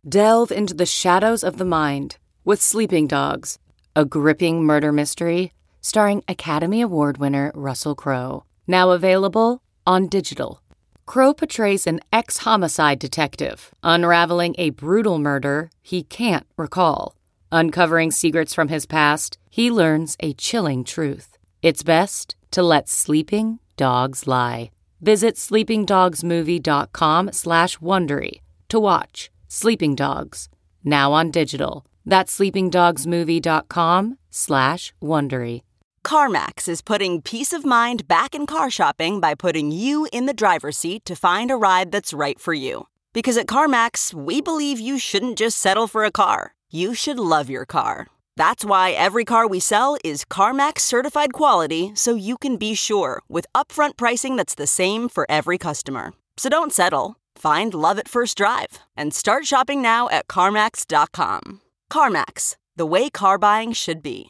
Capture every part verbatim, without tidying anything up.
Delve into the shadows of the mind with Sleeping Dogs, a gripping murder mystery starring Academy Award winner Russell Crowe. Now available on digital. Crowe portrays an ex-homicide detective unraveling a brutal murder he can't recall. Uncovering secrets from his past, he learns a chilling truth. It's best to let sleeping dogs lie. Visit sleepingdogsmovie.com slash Wondery to watch Sleeping Dogs, now on digital. That's sleepingdogsmovie.com slash Wondery. CarMax is putting peace of mind back in car shopping by putting you in the driver's seat to find a ride that's right for you. Because at CarMax, we believe you shouldn't just settle for a car. You should love your car. That's why every car we sell is CarMax certified quality, so you can be sure with upfront pricing that's the same for every customer. So don't settle. Find love at first drive and start shopping now at CarMax dot com. CarMax, the way car buying should be.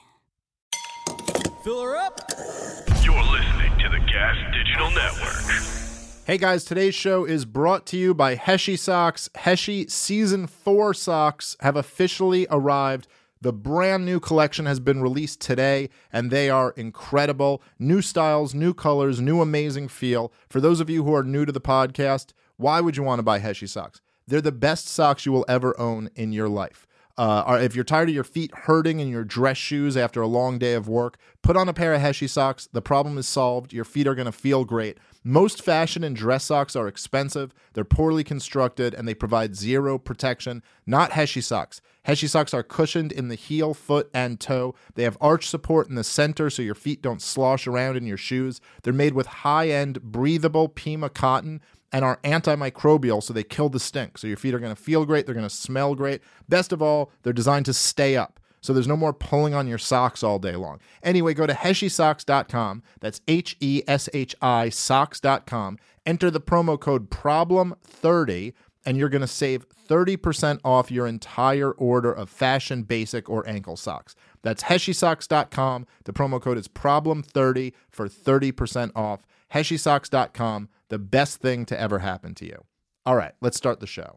Fill her up. You're listening to the Gas Digital Network. Hey guys, today's show is brought to you by Heshy Socks. Heshy Season four socks have officially arrived. The brand new collection has been released today, and they are incredible. New styles, new colors, new amazing feel. For those of you who are new to the podcast, why would you want to buy Heshy Socks? They're the best socks you will ever own in your life. Uh, or if you're tired of your feet hurting in your dress shoes after a long day of work, put on a pair of Heshy Socks. The problem is solved. Your feet are going to feel great. Most fashion and dress socks are expensive, they're poorly constructed, and they provide zero protection. Not Heshy Socks. Heshy Socks are cushioned in the heel, foot, and toe. They have arch support in the center so your feet don't slosh around in your shoes. They're made with high-end, breathable Pima cotton and are antimicrobial, so they kill the stink. So your feet are going to feel great, they're going to smell great. Best of all, they're designed to stay up, so there's no more pulling on your socks all day long. Anyway, go to heshy socks dot com. That's H E S H I socks dot com. Enter the promo code problem thirty, and you're going to save thirty percent off your entire order of fashion, basic, or ankle socks. That's heshy socks dot com. The promo code is problem thirty for thirty percent off. heshy socks dot com, the best thing to ever happen to you. All right, let's start the show.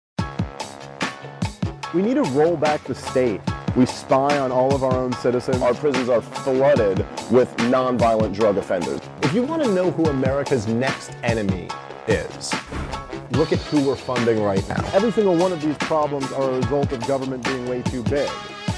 We need to roll back the state. We spy on all of our own citizens. Our prisons are flooded with nonviolent drug offenders. If you want to know who America's next enemy is, look at who we're funding right now. Every single one of these problems are a result of government being way too big.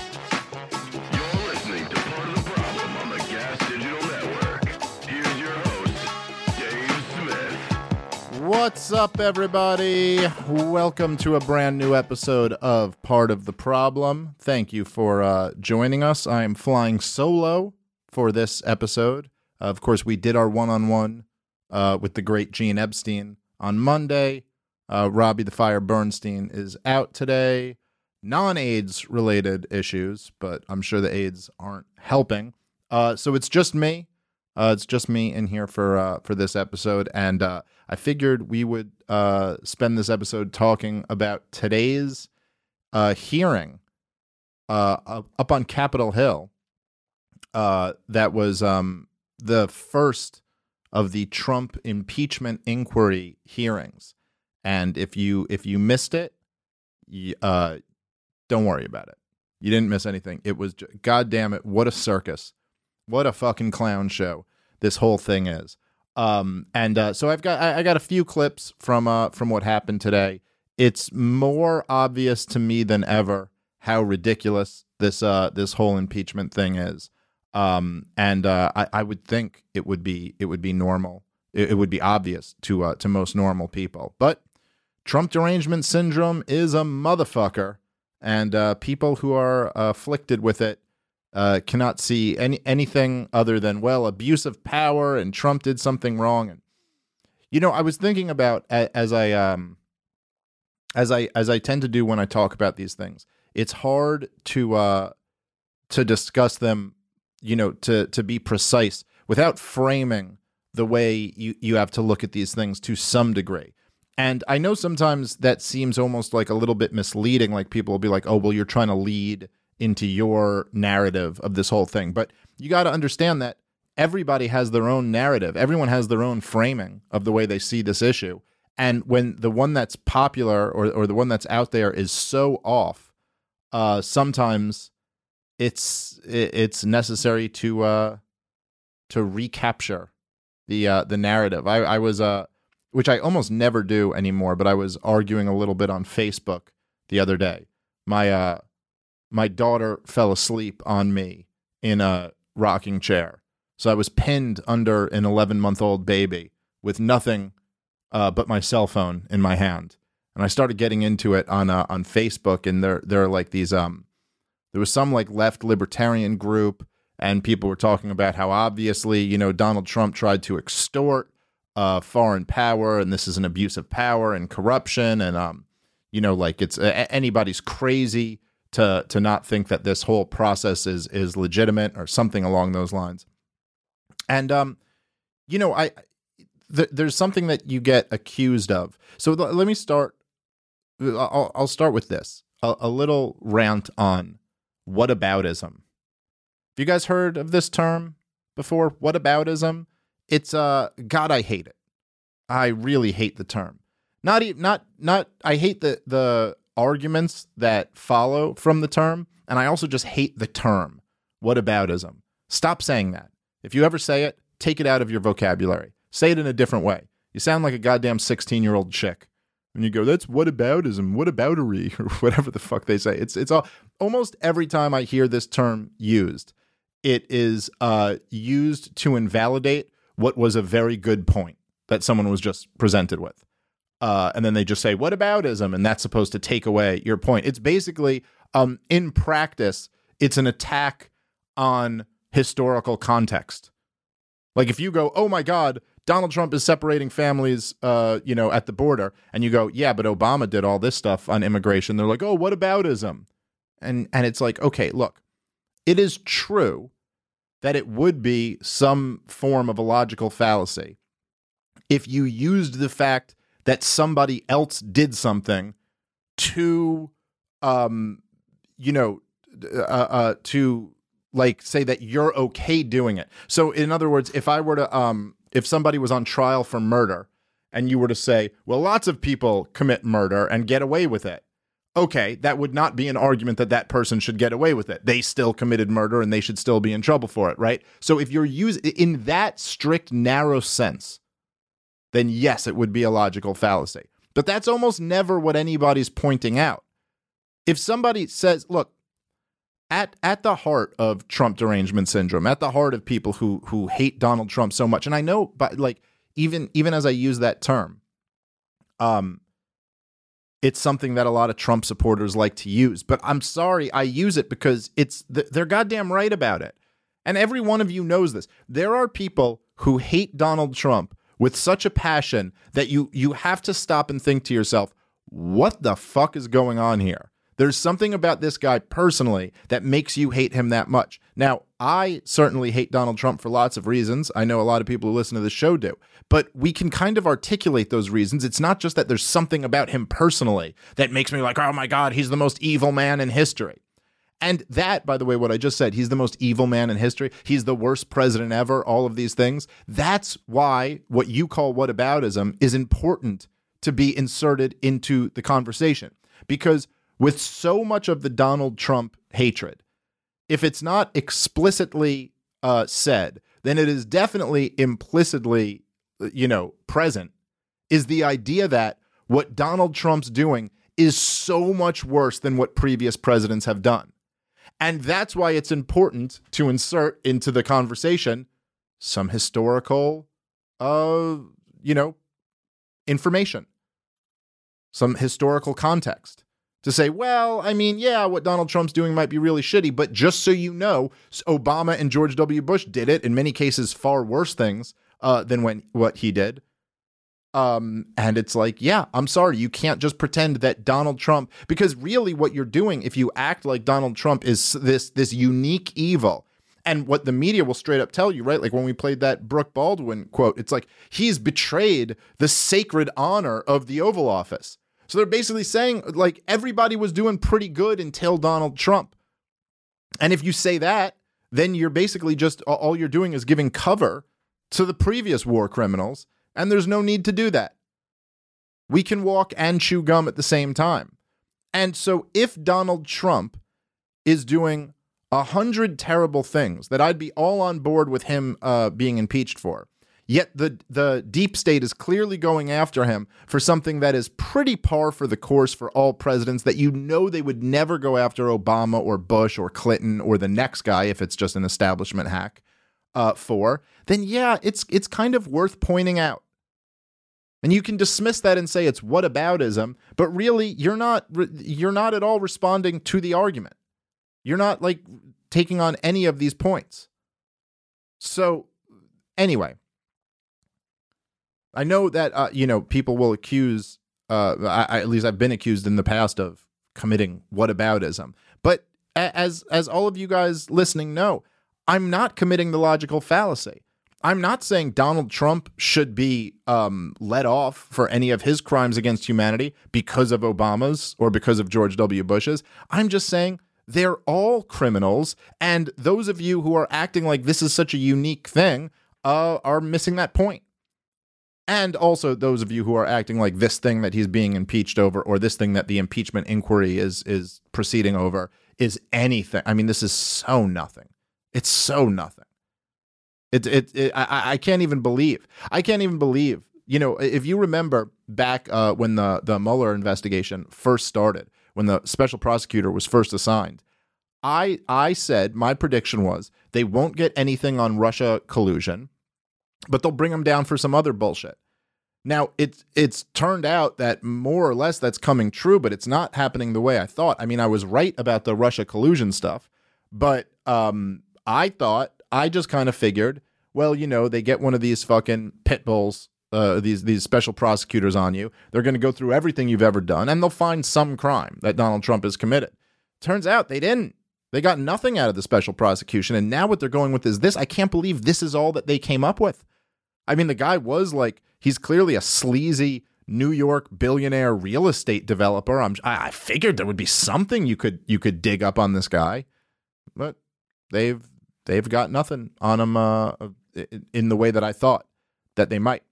You're listening to Part of the Problem on the Gas Digital Network. Here's your host, Dave Smith. What's up, everybody? Welcome to a brand new episode of Part of the Problem. Thank you for uh, joining us. I am flying solo for this episode. Uh, of course, we did our one-on-one uh, with the great Gene Epstein on Monday. Uh, Robbie the Fire Bernstein is out today. Non-AIDS related issues, but I'm sure the AIDS aren't helping. Uh, so it's just me. Uh, it's just me in here for uh, for this episode, and uh, I figured we would uh, spend this episode talking about today's uh, hearing uh, up on Capitol Hill. Uh, that was um, the first of the Trump impeachment inquiry hearings, and if you if you missed it, you, uh, don't worry about it. You didn't miss anything. It was, God damn it, what a circus. What a fucking clown show this whole thing is. Um, and uh, so I've got I, I got a few clips from uh, from what happened today. It's more obvious to me than ever how ridiculous this uh, this whole impeachment thing is. Um, and uh, I, I would think it would be it would be normal. It, it would be obvious to uh, to most normal people. But Trump derangement syndrome is a motherfucker, and uh, people who are afflicted with it Uh, cannot see any anything other than, well, abuse of power, and Trump did something wrong. And you know, I was thinking about as I um as I as I tend to do when I talk about these things. It's hard to uh to discuss them, you know, to to be precise without framing the way you you have to look at these things to some degree. And I know sometimes that seems almost like a little bit misleading. Like people will be like, "Oh, well, you're trying to lead into your narrative of this whole thing." But you got to understand that everybody has their own narrative. Everyone has their own framing of the way they see this issue. And when the one that's popular or, or the one that's out there is so off, uh, sometimes it's it's necessary to uh, to recapture the uh, the narrative. I, I was, uh, which I almost never do anymore, but I was arguing a little bit on Facebook the other day. My uh, my daughter fell asleep on me in a rocking chair, so I was pinned under an eleven-month-old baby with nothing uh, but my cell phone in my hand, and I started getting into it on uh, on Facebook, and there there are like these um, there was some like left libertarian group. And people were talking about how obviously, you know, Donald Trump tried to extort uh, foreign power, and this is an abuse of power and corruption, and um, you know, like it's uh, anybody's crazy to to not think that this whole process is is legitimate or something along those lines. And um, you know, I th- there's something that you get accused of. So th- let me start. I'll, I'll start with this: a, a little rant on whataboutism. Have you guys heard of this term before? Whataboutism? It's uh God, I hate it. I really hate the term. Not even not not I hate the the arguments that follow from the term, and I also just hate the term whataboutism. Stop saying that. If you ever say it, take it out of your vocabulary. Say it in a different way. You sound like a goddamn sixteen-year-old chick. When you go, that's whataboutism, whataboutery, or whatever the fuck they say. It's it's all almost every time I hear this term used, it is uh, used to invalidate what was a very good point that someone was just presented with. Uh, and then they just say, whataboutism, and that's supposed to take away your point. It's basically, um, in practice, it's an attack on historical context. Like if you go, oh my God, Donald Trump is separating families, uh, you know, at the border, and you go, yeah, but Obama did all this stuff on immigration. They're like, oh, whataboutism? And and it's like, okay, look. It is true that it would be some form of a logical fallacy if you used the fact that somebody else did something to, um, you know, uh, uh, to like say that you're okay doing it. So in other words, if I were to, um, if somebody was on trial for murder and you were to say, well, lots of people commit murder and get away with it. Okay, that would not be an argument that that person should get away with it. They still committed murder and they should still be in trouble for it, right? So if you're using in that strict, narrow sense, then yes, it would be a logical fallacy. But that's almost never what anybody's pointing out. If somebody says, look, at at the heart of Trump derangement syndrome, at the heart of people who who hate Donald Trump so much, and I know, but like even even as I use that term, um. it's something that a lot of Trump supporters like to use. But I'm sorry, I use it because it's they're goddamn right about it. And every one of you knows this. There are people who hate Donald Trump with such a passion that you you have to stop and think to yourself, what the fuck is going on here? There's something about this guy personally that makes you hate him that much. Now, I certainly hate Donald Trump for lots of reasons. I know a lot of people who listen to the show do. But we can kind of articulate those reasons. It's not just that there's something about him personally that makes me like, oh my God, he's the most evil man in history. And that, by the way, what I just said, he's the most evil man in history. He's the worst president ever, all of these things. That's why what you call whataboutism is important to be inserted into the conversation. Because with so much of the Donald Trump hatred, if it's not explicitly uh, said, then it is definitely implicitly, you know, present, is the idea that what Donald Trump's doing is so much worse than what previous presidents have done. And that's why it's important to insert into the conversation some historical, uh, you know, information, some historical context. To say, well, I mean, yeah, what Donald Trump's doing might be really shitty, but just so you know, Obama and George W. Bush did it, in many cases far worse things uh, than when what he did. Um, and it's like, yeah, I'm sorry, you can't just pretend that Donald Trump, because really what you're doing if you act like Donald Trump is this this unique evil. And what the media will straight up tell you, right? Like when we played that Brooke Baldwin quote, it's like, he's betrayed the sacred honor of the Oval Office. So they're basically saying, like, everybody was doing pretty good until Donald Trump. And if you say that, then you're basically just, all you're doing is giving cover to the previous war criminals, and there's no need to do that. We can walk and chew gum at the same time. And so if Donald Trump is doing a hundred terrible things that I'd be all on board with him uh, being impeached for, yet the the deep state is clearly going after him for something that is pretty par for the course for all presidents, that you know they would never go after Obama or Bush or Clinton or the next guy if it's just an establishment hack uh, for, then yeah, it's it's kind of worth pointing out. And you can dismiss that and say it's whataboutism, but really you're not you're not at all responding to the argument. You're not like taking on any of these points. So anyway, I know that uh, you know people will accuse. Uh, I, at least I've been accused in the past of committing whataboutism. But as as all of you guys listening know, I'm not committing the logical fallacy. I'm not saying Donald Trump should be um, let off for any of his crimes against humanity because of Obama's or because of George W. Bush's. I'm just saying they're all criminals. And those of you who are acting like this is such a unique thing uh, are missing that point. And also those of you who are acting like this thing that he's being impeached over, or this thing that the impeachment inquiry is is proceeding over, is anything. I mean, this is so nothing. It's so nothing. It, it, it I, I can't even believe. I can't even believe. You know, if you remember back uh, when the, the Mueller investigation first started, when the special prosecutor was first assigned, I I said my prediction was they won't get anything on Russia collusion, but they'll bring them down for some other bullshit. Now, it's it's turned out that more or less that's coming true, but it's not happening the way I thought. I mean, I was right about the Russia collusion stuff, but um, I thought, I just kind of figured, well, you know, they get one of these fucking pit bulls, uh, these these special prosecutors on you. They're going to go through everything you've ever done, and they'll find some crime that Donald Trump has committed. Turns out they didn't. They got nothing out of the special prosecution, and now what they're going with is this. I can't believe this is all that they came up with. I mean, the guy was like, he's clearly a sleazy New York billionaire real estate developer. I'm, I, I figured there would be something you could you could dig up on this guy, but they've they've got nothing on him uh, in the way that I thought that they might.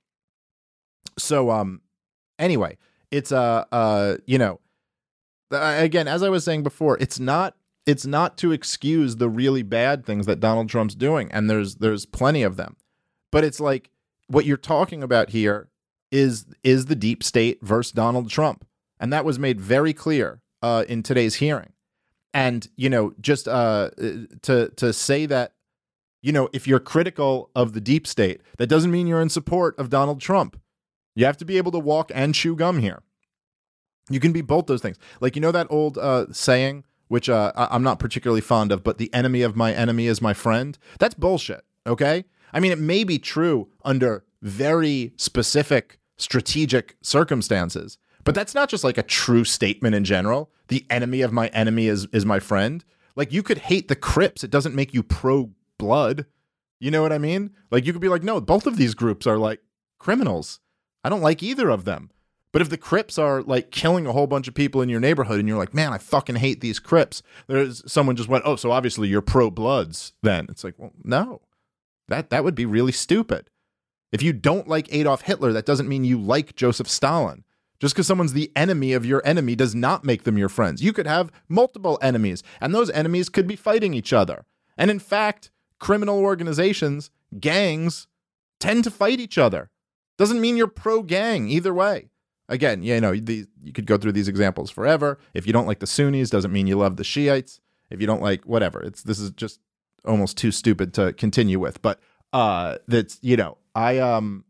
So, um, anyway, it's uh, uh, you know, again, as I was saying before, it's not it's not to excuse the really bad things that Donald Trump's doing, and there's there's plenty of them, but it's like what you're talking about here is is the deep state versus Donald Trump, and that was made very clear uh, in today's hearing. And, you know, just uh, to to say that, you know, if you're critical of the deep state, that doesn't mean you're in support of Donald Trump. You have to be able to walk and chew gum here. You can be both those things. Like, you know, that old uh, saying, which uh, I'm not particularly fond of, but the enemy of my enemy is my friend. That's bullshit. OK, I mean, it may be true under very specific strategic circumstances, but that's not just like a true statement in general. The enemy of my enemy is is my friend. Like, you could hate the Crips. It doesn't make you pro-blood. You know what I mean? Like, you could be like, no, both of these groups are like criminals. I don't like either of them. But if the Crips are like killing a whole bunch of people in your neighborhood and you're like, man, I fucking hate these Crips. There's someone just went, oh, so obviously you're pro-bloods then. It's like, well, no, that that would be really stupid. If you don't like Adolf Hitler, that doesn't mean you like Joseph Stalin. Just because someone's the enemy of your enemy does not make them your friends. You could have multiple enemies, and those enemies could be fighting each other. And in fact, criminal organizations, gangs, tend to fight each other. Doesn't mean you're pro-gang either way. Again, you know, the, you could go through these examples forever. If you don't like the Sunnis, doesn't mean you love the Shiites. If you don't like whatever, it's this is just almost too stupid to continue with. But uh, that's, you know, I um.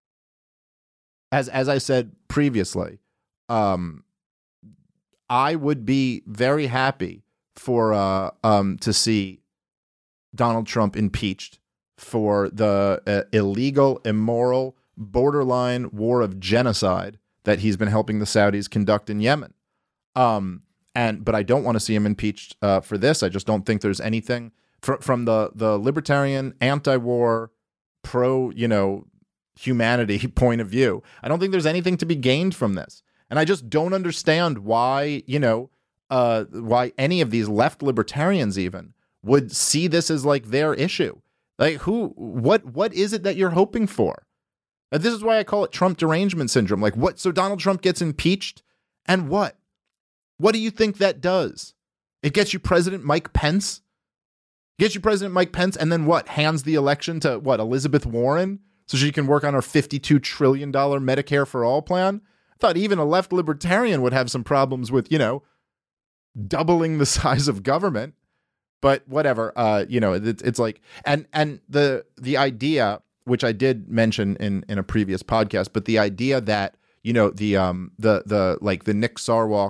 As as I said previously, um, I would be very happy for uh, um, to see Donald Trump impeached for the uh, illegal, immoral, borderline war of genocide that he's been helping the Saudis conduct in Yemen. Um, and but I don't want to see him impeached uh, for this. I just don't think there's anything fr- from the the libertarian, anti-war, pro, you know, humanity point of view. I don't think there's anything to be gained from this. And I just don't understand why, you know, uh, why any of these left libertarians even would see this as like their issue. Like, who, what, what is it that you're hoping for? And this is why I call it Trump derangement syndrome. Like, what? So Donald Trump gets impeached, and what? What do you think that does? It gets you President Mike Pence? Gets you President Mike Pence, and then what? Hands the election to, what, Elizabeth Warren? So she can work on her fifty-two trillion dollars Medicare for All plan? I thought even a left libertarian would have some problems with, you know, doubling the size of government. But whatever, uh, you know, it, it's like, and and the the idea, which I did mention in, in a previous podcast, but the idea that, you know, the um the the like the Nick Sarwark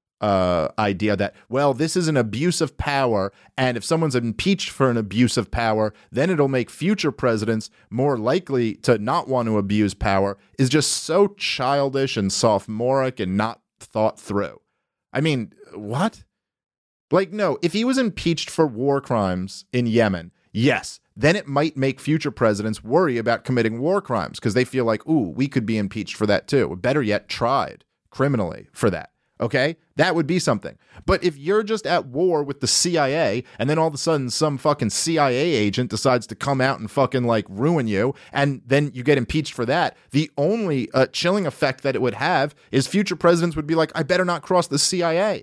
uh idea that, well, this is an abuse of power, and if someone's impeached for an abuse of power, then it'll make future presidents more likely to not want to abuse power, is just so childish and sophomoric and not thought through. I mean, what? Like, no, if he was impeached for war crimes in Yemen, yes, then it might make future presidents worry about committing war crimes because they feel like, ooh, we could be impeached for that too. Or better yet, tried criminally for that. Okay, that would be something. But if you're just at war with the C I A and then all of a sudden some fucking C I A agent decides to come out and fucking like ruin you, and then you get impeached for that, the only uh, chilling effect that it would have is future presidents would be like, I better not cross the C I A,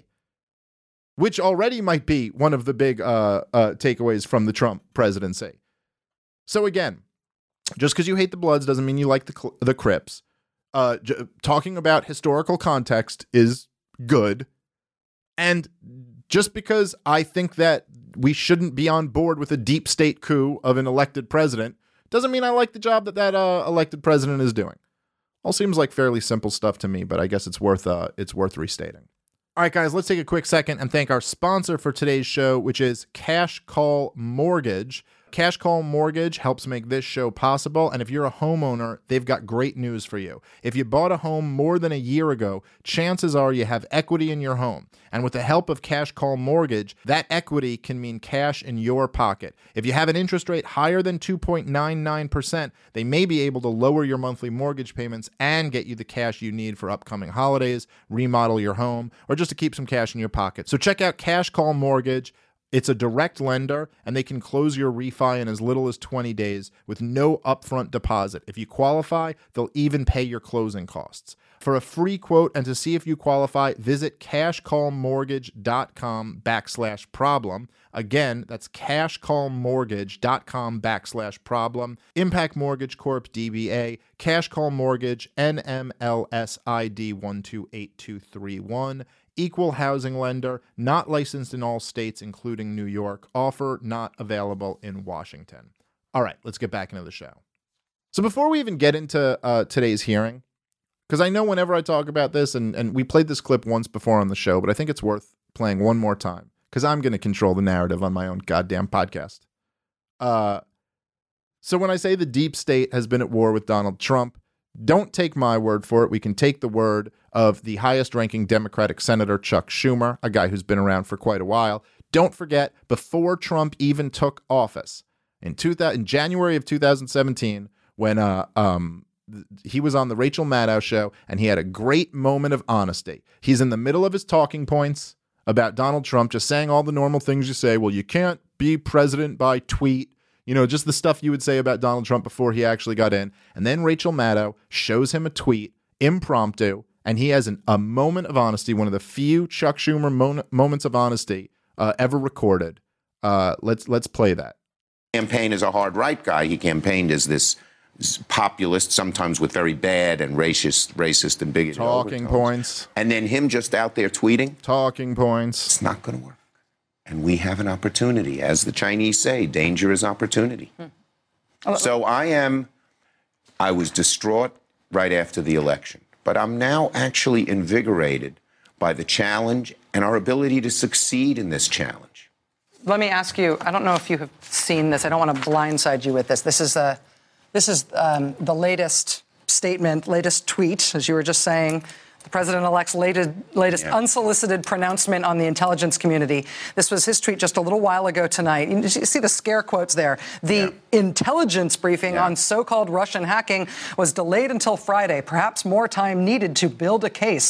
which already might be one of the big uh, uh, takeaways from the Trump presidency. So again, just because you hate the Bloods doesn't mean you like the the Crips. Uh, j- talking about historical context is good. And just because I think that we shouldn't be on board with a deep state coup of an elected president doesn't mean I like the job that that uh, elected president is doing. All seems like fairly simple stuff to me, but I guess it's worth uh, it's worth restating. All right, guys, let's take a quick second and thank our sponsor for today's show, which is Cash Call Mortgage. Cash Call Mortgage helps make this show possible, and if you're a homeowner, they've got great news for you. If you bought a home more than a year ago, chances are you have equity in your home, and with the help of Cash Call Mortgage, that equity can mean cash in your pocket. If you have an interest rate higher than two point nine nine percent, they may be able to lower your monthly mortgage payments and get you the cash you need for upcoming holidays, remodel your home, or just to keep some cash in your pocket. So check out Cash Call Mortgage. It's a direct lender, and they can close your refi in as little as twenty days with no upfront deposit. If you qualify, they'll even pay your closing costs. For a free quote and to see if you qualify, visit cashcallmortgage.com backslash problem. Again, that's cashcallmortgage.com backslash problem. Impact Mortgage Corp. D B A, Cash Call Mortgage, N M L S I D one two eight two three one. Equal housing lender, not licensed in all states, including New York. Offer not available in Washington. All right, let's get back into the show. So before we even get into uh, today's hearing, because I know whenever I talk about this, and, and we played this clip once before on the show, but I think it's worth playing one more time, because I'm going to control the narrative on my own goddamn podcast. Uh, so when I say the deep state has been at war with Donald Trump, don't take my word for it. We can take the word of the highest-ranking Democratic Senator Chuck Schumer, a guy who's been around for quite a while. Don't forget, before Trump even took office, in, two thousand, in January of two thousand seventeen, when uh, um, he was on the Rachel Maddow show, and he had a great moment of honesty. He's in the middle of his talking points about Donald Trump, just saying all the normal things you say. Well, you can't be president by tweet. You know, just the stuff you would say about Donald Trump before he actually got in. And then Rachel Maddow shows him a tweet, impromptu, and he has an, a moment of honesty, one of the few Chuck Schumer mo- moments of honesty uh, ever recorded. Uh, let's let's play that. Campaign as a hard right guy. He campaigned as this populist, sometimes with very bad and racist, racist and bigoted talking overtones. Points. And then him just out there tweeting. Talking points. It's not going to work. And we have an opportunity. As the Chinese say, danger is opportunity. Hmm. So I am, I was distraught right after the election, but I'm now actually invigorated by the challenge and our ability to succeed in this challenge. Let me ask you, I don't know if you have seen this. I don't want to blindside you with this. This is, a, this is um, the latest statement, latest tweet, as you were just saying. The president-elect's latest, latest yeah. unsolicited pronouncement on the intelligence community. This was his tweet just a little while ago tonight. You see the scare quotes there. The yeah. intelligence briefing yeah. on so-called Russian hacking was delayed until Friday. Perhaps more time needed to build a case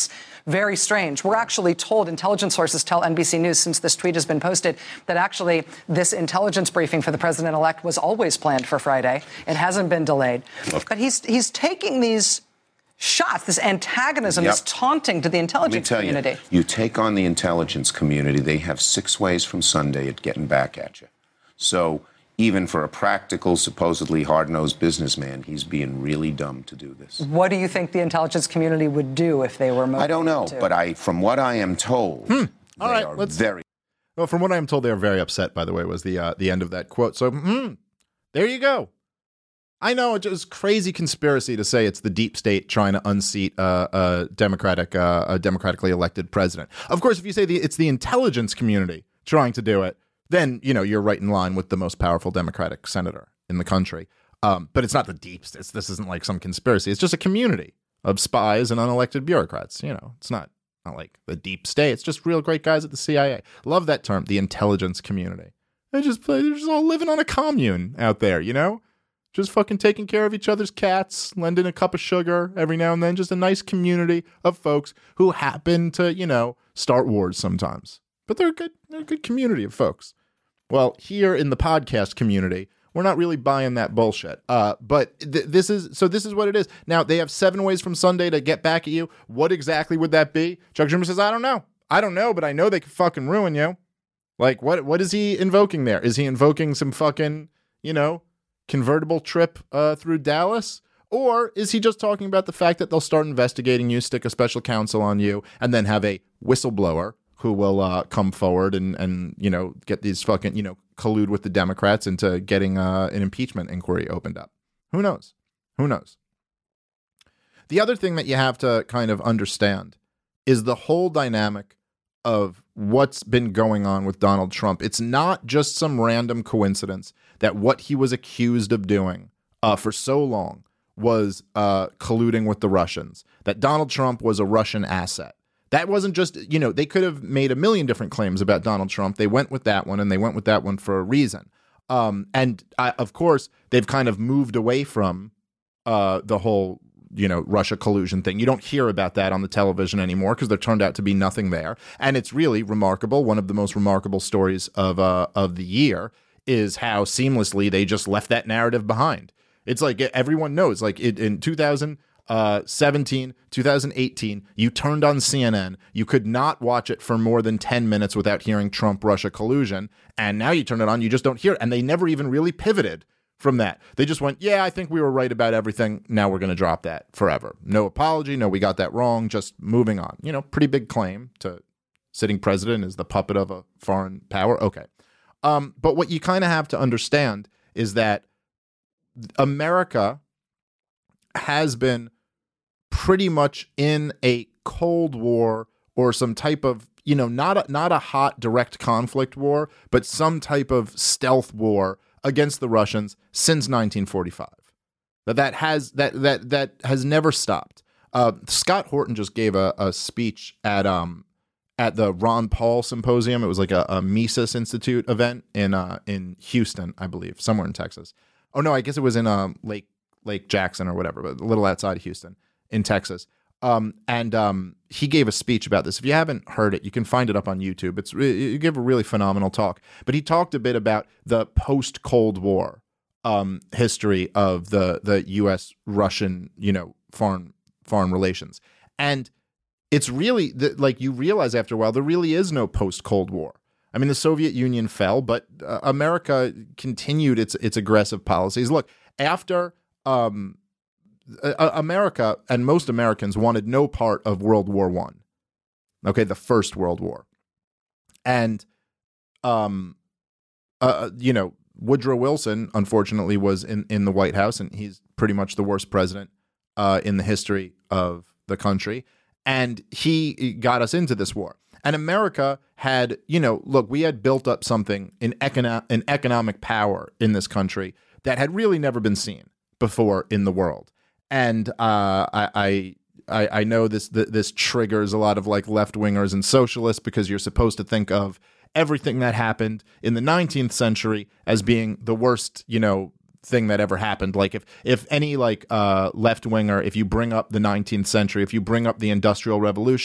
very strange. We're actually told, intelligence sources tell N B C News since this tweet has been posted, that actually this intelligence briefing for the president-elect was always planned for Friday. It hasn't been delayed. Look. But he's he's taking these shots, this antagonism, Yep. this taunting to the Let me intelligence tell community. you, you take on the intelligence community, they have six ways from Sunday at getting back at you. So even for a practical, supposedly hard-nosed businessman, he's being really dumb to do this. What do you think the intelligence community would do if they were motivated I don't know, to? but I, from what I am told, Hmm. All they right, are let's- very. Well, from what I'm told, they are very upset, by the way, was the uh, the end of that quote. So, hmm, there you go. I know it's just crazy conspiracy to say it's the deep state trying to unseat uh, a democratic, uh, a democratically elected president. Of course, if you say the, it's the intelligence community trying to do it, then, you know, you're right in line with the most powerful Democratic senator in the country. Um, but it's not the deep state. This isn't like some conspiracy. It's just a community of spies and unelected bureaucrats. You know, it's not, not like the deep state. It's just real great guys at the C I A. Love that term, the intelligence community. They just, they're just all living on a commune out there, you know? Just fucking taking care of each other's cats, lending a cup of sugar every now and then. Just a nice community of folks who happen to, you know, start wars sometimes. But they're a good, they're a good community of folks. Well, here in the podcast community, we're not really buying that bullshit. Uh, but th- this is, so this is what it is. Now, they have seven ways from Sunday to get back at you. What exactly would that be? Chuck Schumer says, I don't know. I don't know, but I know they could fucking ruin you. Like, what? what is he invoking there? Is he invoking some fucking, you know, convertible trip uh, through Dallas? Or is he just talking about the fact that they'll start investigating you, stick a special counsel on you, and then have a whistleblower who will uh, come forward and, and, you know, get these fucking, you know, collude with the Democrats into getting uh, an impeachment inquiry opened up? Who knows? Who knows? The other thing that you have to kind of understand is the whole dynamic of what's been going on with Donald Trump. It's not just some random coincidence that what he was accused of doing uh, for so long was uh, colluding with the Russians, that Donald Trump was a Russian asset. That wasn't just, you know, they could have made a million different claims about Donald Trump. They went with that one, and they went with that one for a reason. Um, and I, of course, they've kind of moved away from uh, the whole, you know, Russia collusion thing. You don't hear about that on the television anymore because there turned out to be nothing there. And it's really remarkable. One of the most remarkable stories of uh, of the year is how seamlessly they just left that narrative behind. It's like everyone knows, like it, in two thousand seventeen, two thousand eighteen, you turned on C N N. You could not watch it for more than ten minutes without hearing Trump-Russia collusion. And now you turn it on, you just don't hear it. And they never even really pivoted from that. They just went, yeah, I think we were right about everything. Now we're going to drop that forever. No apology. No, we got that wrong. Just moving on. You know, pretty big claim to sitting president is the puppet of a foreign power. Okay. Um, but what you kind of have to understand is that America has been pretty much in a Cold War or some type of, you know, not a, not a hot direct conflict war, but some type of stealth war against the Russians since nineteen forty-five. That that has that that that has never stopped. Uh, Scott Horton just gave a, a speech at um at the Ron Paul Symposium. It was like a, a Mises Institute event in uh in Houston, I believe, somewhere in Texas. Oh no, I guess it was in um Lake Lake Jackson or whatever, but a little outside of Houston in Texas. Um, and um, he gave a speech about this. If you haven't heard it, you can find it up on YouTube. It's re- you give a really phenomenal talk. But he talked a bit about the post-Cold War um, history of the the U S Russian, you know, foreign foreign relations. And it's really the, like you realize after a while there really is no post-Cold War. I mean, the Soviet Union fell, but uh, America continued its its aggressive policies. Look, after um, uh, America and most Americans wanted no part of World War One. Okay, the First World War, and um, uh, you know, Woodrow Wilson, unfortunately, was in, in the White House, and he's pretty much the worst president uh, in the history of the country, and he got us into this war. And America had, you know, look, we had built up something in econo- in economic power in this country that had really never been seen before in the world. And uh, I, I I know this this triggers a lot of like left wingers and socialists because you're supposed to think of everything that happened in the nineteenth century as being the worst, you know, thing that ever happened. Like if if any like uh, left winger, if you bring up the nineteenth century, if you bring up the Industrial Revolution,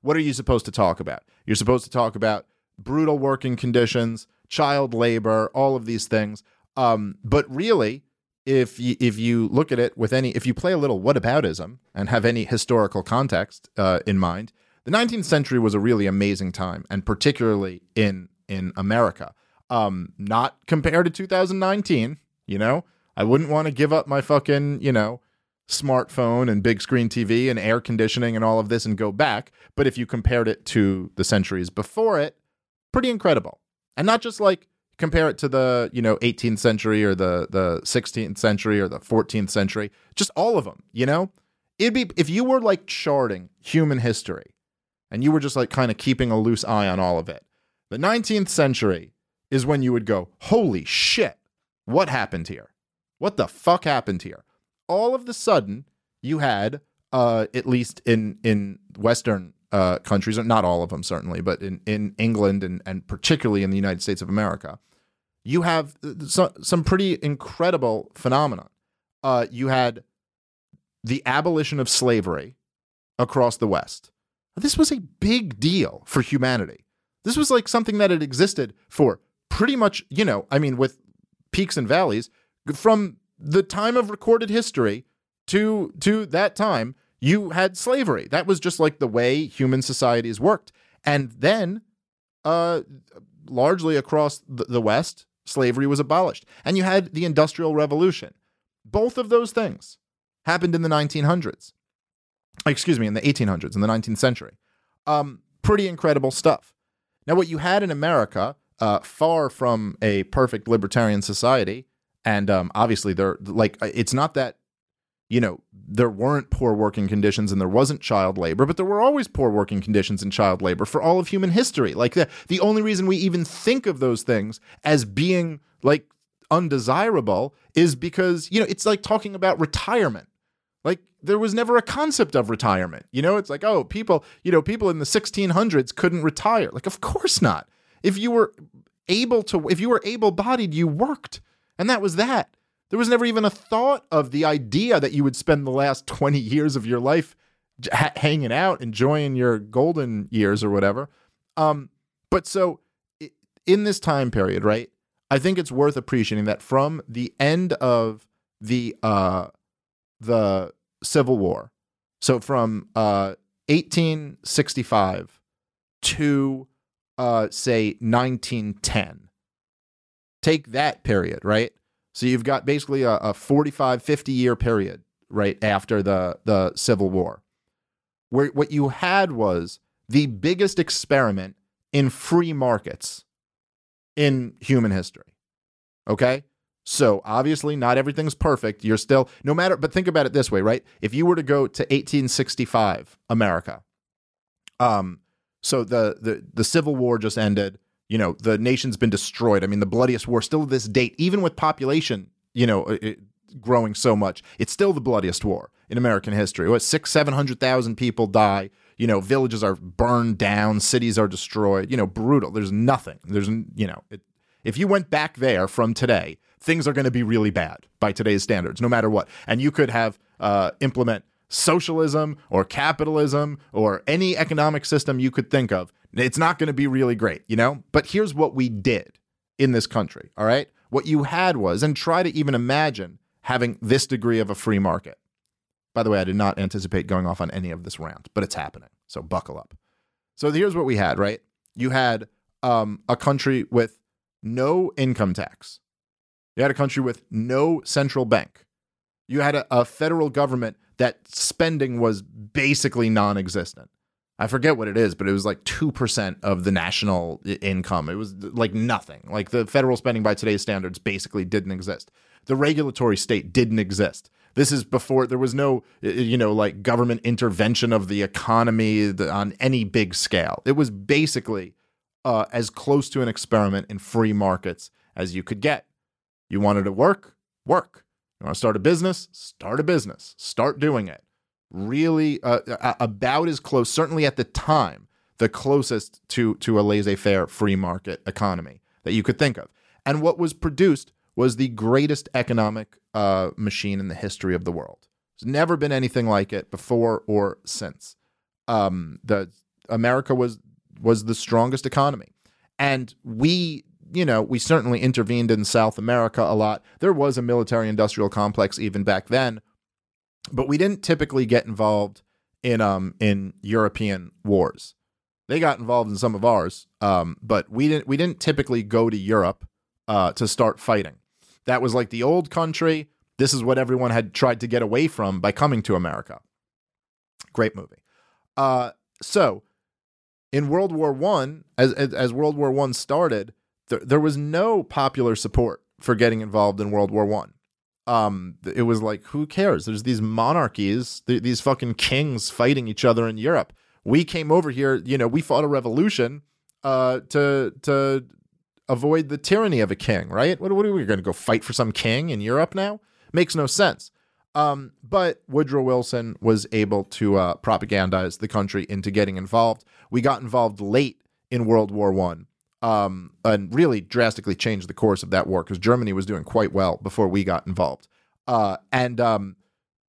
what are you supposed to talk about? You're supposed to talk about brutal working conditions, child labor, all of these things. Um, but really, if you, if you look at it with any, if you play a little whataboutism and have any historical context uh, in mind, the nineteenth century was a really amazing time, and particularly in in America. Um, not compared to two thousand nineteen, you know? I wouldn't want to give up my fucking, you know, smartphone and big screen T V and air conditioning and all of this and go back. But if you compared it to the centuries before it, pretty incredible. And not just like compare it to the, you know, eighteenth century or the, the sixteenth century or the fourteenth century, just all of them, you know? It'd be, if you were like charting human history and you were just like kind of keeping a loose eye on all of it, the nineteenth century is when you would go, holy shit, what happened here? What the fuck happened here? All of the sudden, you had, uh, at least in in Western uh, countries, not all of them certainly, but in, in England and, and particularly in the United States of America, you have so, some pretty incredible phenomenon. Uh, you had the abolition of slavery across the West. This was a big deal for humanity. This was like something that had existed for pretty much, you know, I mean, with peaks and valleys, from the time of recorded history to to that time, you had slavery. That was just like the way human societies worked. And then, uh, largely across the, the West, slavery was abolished. And you had the Industrial Revolution. Both of those things happened in the nineteen hundreds. Excuse me, in the eighteen hundreds, in the nineteenth century. Um, pretty incredible stuff. Now, what you had in America, uh, far from a perfect libertarian society, and um, obviously, there, like, it's not that, you know, there weren't poor working conditions and there wasn't child labor, but there were always poor working conditions and child labor for all of human history. Like, the, the only reason we even think of those things as being, like, undesirable is because, you know, it's like talking about retirement. Like, there was never a concept of retirement. You know, it's like, oh, people, you know, people in the sixteen hundreds couldn't retire. Like, of course not. If you were able to, if you were able-bodied, you worked. And that was that. There was never even a thought of the idea that you would spend the last twenty years of your life ha- hanging out, enjoying your golden years or whatever. Um, but so in this time period, right, I think it's worth appreciating that from the end of the uh, the Civil War, so from uh, eighteen sixty-five to, uh, say, nineteen ten, take that period, right? So you've got basically a, a forty-five, fifty year period right after the, the Civil War, where what you had was the biggest experiment in free markets in human history. Okay? So obviously not everything's perfect. You're still, no matter, but think about it this way, right? If you were to go to eighteen sixty-five America, um, so the, the, the Civil War just ended. You know, the nation's been destroyed. I mean, the bloodiest war still to this date, even with population, you know, it, growing so much, it's still the bloodiest war in American history. What, six, seven hundred thousand people die. You know, villages are burned down, cities are destroyed. You know, brutal. There's nothing. There's, you know, it, if you went back there from today, things are going to be really bad by today's standards, no matter what. And you could have uh, implement socialism or capitalism or any economic system you could think of. It's not going to be really great, you know? But here's what we did in this country, all right? What you had was, and try to even imagine having this degree of a free market. By the way, I did not anticipate going off on any of this rant, but it's happening, so buckle up. So here's what we had, right? You had um, a country with no income tax. You had a country with no central bank. You had a, a federal government that spending was basically non-existent. I forget what it is, but it was like two percent of the national income. It was like nothing. Like the federal spending by today's standards basically didn't exist. The regulatory state didn't exist. This is before there was no, you know, like government intervention of the economy on any big scale. It was basically uh, as close to an experiment in free markets as you could get. You wanted to work? Work. You want to start a business? Start a business. Start doing it. Really uh, about as close, certainly at the time, the closest to, to a laissez-faire free market economy that you could think of. And what was produced was the greatest economic uh, machine in the history of the world. There's never been anything like it before or since. Um, the America was was the strongest economy. And we, you know, we certainly intervened in South America a lot. There was a military industrial complex even back then, but we didn't typically get involved in um in European wars. They got involved in some of ours, um, but we didn't we didn't typically go to Europe uh, to start fighting. That was like the old country. This is what everyone had tried to get away from by coming to America. Great movie. Uh, so in World War One, as, as as World War One started, there, there was no popular support for getting involved in World War One. Um, it was like, who cares? There's these monarchies, th- these fucking kings fighting each other in Europe. We came over here, you know, we fought a revolution uh, to to avoid the tyranny of a king, right? What, what are we going to go fight for some king in Europe now? Makes no sense. Um, but Woodrow Wilson was able to uh, propagandize the country into getting involved. We got involved late in World War One, um, and really drastically changed the course of that war because Germany was doing quite well before we got involved. Uh, and um,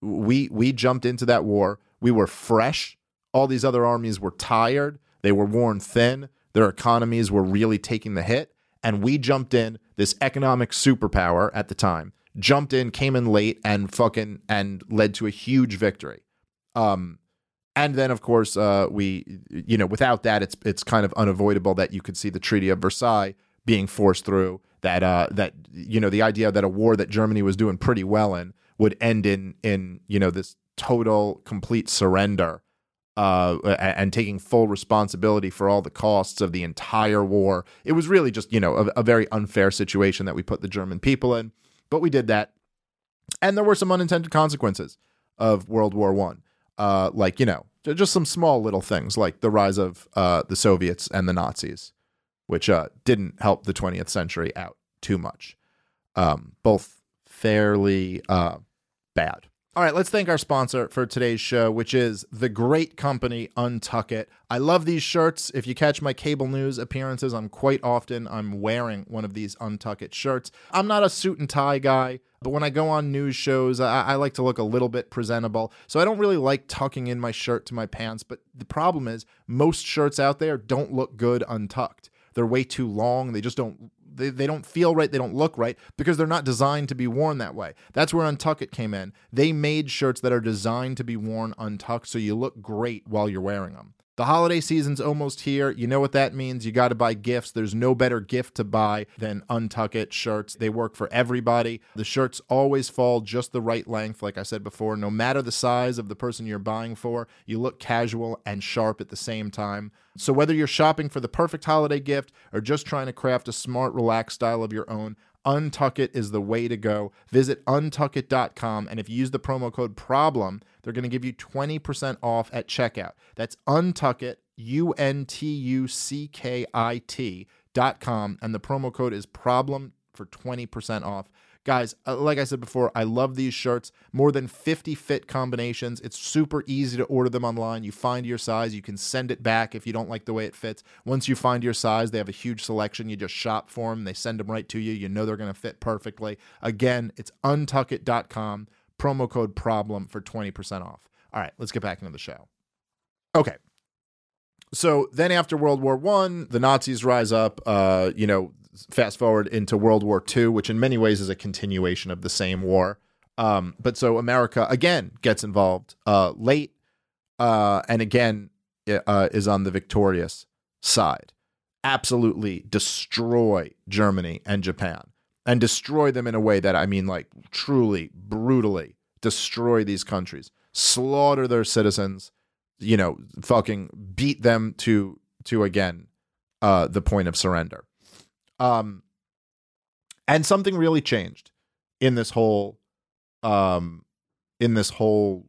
we we jumped into that war. We were fresh. All these other armies were tired. They were worn thin. Their economies were really taking the hit. And we jumped in, this economic superpower at the time, jumped in, came in late, and fucking and led to a huge victory. Um, and then, of course, uh, we, you know, without that, it's it's kind of unavoidable that you could see the Treaty of Versailles being forced through. That uh, that you know, the idea that a war that Germany was doing pretty well in would end in in you know this total, complete surrender. Uh, and taking full responsibility for all the costs of the entire war. It was really just, you know, a, a very unfair situation that we put the German people in, but we did that. And there were some unintended consequences of World War One, uh, like, you know, just some small little things like the rise of uh, the Soviets and the Nazis, which uh, didn't help the twentieth century out too much. Um, both fairly uh, bad. All right, let's thank our sponsor for today's show, which is the great company Untuckit. I love these shirts. If you catch my cable news appearances, I'm quite often I'm wearing one of these Untuckit shirts. I'm not a suit and tie guy, but when I go on news shows, I, I like to look a little bit presentable. So I don't really like tucking in my shirt to my pants, but the problem is most shirts out there don't look good untucked. They're way too long. They just don't They, they don't feel right. They don't look right because they're not designed to be worn that way. That's where Untuckit came in. They made shirts that are designed to be worn untucked so you look great while you're wearing them. The holiday season's almost here. You know what that means. You got to buy gifts. There's no better gift to buy than Untuckit shirts. They work for everybody. The shirts always fall just the right length. Like I said before, no matter the size of the person you're buying for, you look casual and sharp at the same time. So whether you're shopping for the perfect holiday gift or just trying to craft a smart, relaxed style of your own, Untuckit is the way to go. Visit untuckit dot com, and if you use the promo code PROBLEM, they're going to give you twenty percent off at checkout. That's Untuckit, U N T U C K I T dot com, and the promo code is PROBLEM for twenty percent off. Guys, like I said before, I love these shirts. More than fifty fit combinations. It's super easy to order them online. You find your size. You can send it back if you don't like the way it fits. Once you find your size, they have a huge selection. You just shop for them. They send them right to you. You know they're going to fit perfectly. Again, it's untuckit dot com. Promo code PROBLEM for twenty percent off. All right, let's get back into the show. Okay. So then after World War One, the Nazis rise up, uh, you know, fast forward into World War Two, which in many ways is a continuation of the same war. Um, but so America, again, gets involved uh, late uh, and again uh, is on the victorious side. Absolutely destroy Germany and Japan and destroy them in a way that, I mean, like truly, brutally destroy these countries, slaughter their citizens, you know, fucking beat them to, to again, uh, the point of surrender. Um, and something really changed in this whole, um, in this whole,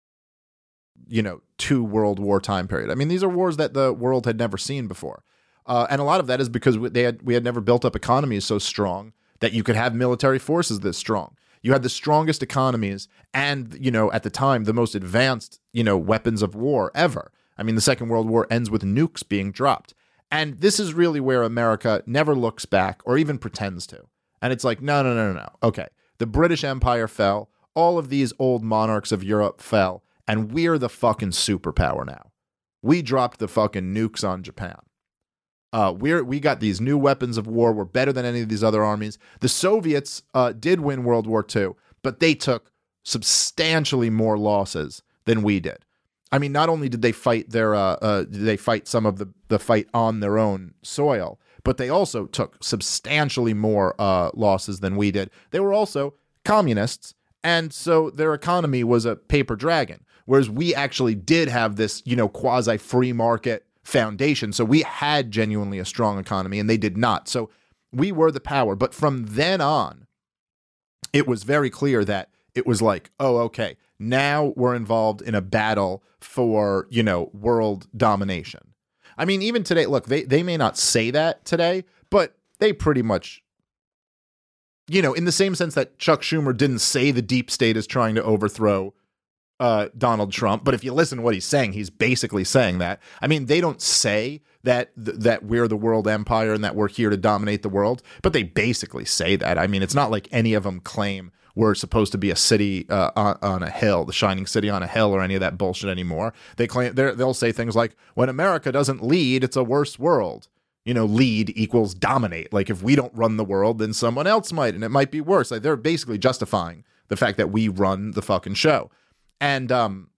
you know, two world war time period. I mean, these are wars that the world had never seen before. Uh, and a lot of that is because we, they had, we had never built up economies so strong that you could have military forces this strong. You had the strongest economies and, you know, at the time, the most advanced, you know, weapons of war ever. I mean, the Second World War ends with nukes being dropped. And this is really where America never looks back or even pretends to. And it's like, no, no, no, no, no. Okay, the British Empire fell. All of these old monarchs of Europe fell. And we're the fucking superpower now. we dropped the fucking nukes on Japan. Uh, we're we got these new weapons of war. We're better than any of these other armies. The Soviets uh, did win World War Two, but they took substantially more losses than we did. I mean, not only did they fight their uh, uh, did they fight some of the the fight on their own soil, but they also took substantially more uh, losses than we did. They were also communists, and so their economy was a paper dragon, whereas we actually did have this, you know, quasi free market foundation. So we had genuinely a strong economy, and they did not. So we were the power. But from then on, it was very clear that it was like, oh, okay, now we're involved in a battle for, you know, world domination. I mean, even today, look, they, they may not say that today, but they pretty much, you know, in the same sense that Chuck Schumer didn't say the deep state is trying to overthrow Uh, Donald Trump, but if you listen to what he's saying, he's basically saying that. I mean, they don't say that th- that we're the world empire and that we're here to dominate the world, but they basically say that. I mean, it's not like any of them claim we're supposed to be a city uh, on, on a hill, the shining city on a hill, or any of that bullshit anymore. They claim they'll say things like, when America doesn't lead, it's a worse world. You know, lead equals dominate. Like, if we don't run the world, then someone else might, and it might be worse. Like, they're basically justifying the fact that we run the fucking show. And um,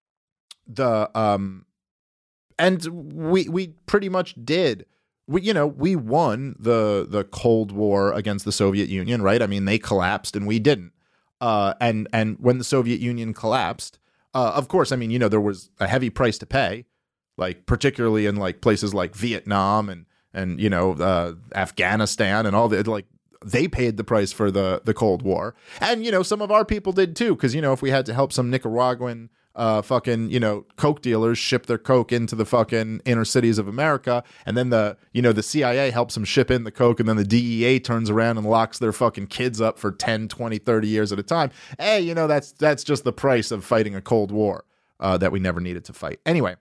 the um, and we we pretty much did. We you know we won the the Cold War against the Soviet Union, right? I mean, they collapsed and we didn't. Uh, and and when the Soviet Union collapsed, uh, of course, I mean, you know, there was a heavy price to pay, like particularly in like places like Vietnam and and you know uh, Afghanistan and all the like. They paid the price for the, the Cold War. And, you know, some of our people did too. Because, you know, if we had to help some Nicaraguan uh, fucking, you know, coke dealers ship their coke into the fucking inner cities of America, and then the, you know, the C I A helps them ship in the coke, and then the D E A turns around and locks their fucking kids up for ten, twenty, thirty years at a time. Hey, you know, that's that's just the price of fighting a Cold War uh, that we never needed to fight. Anyway,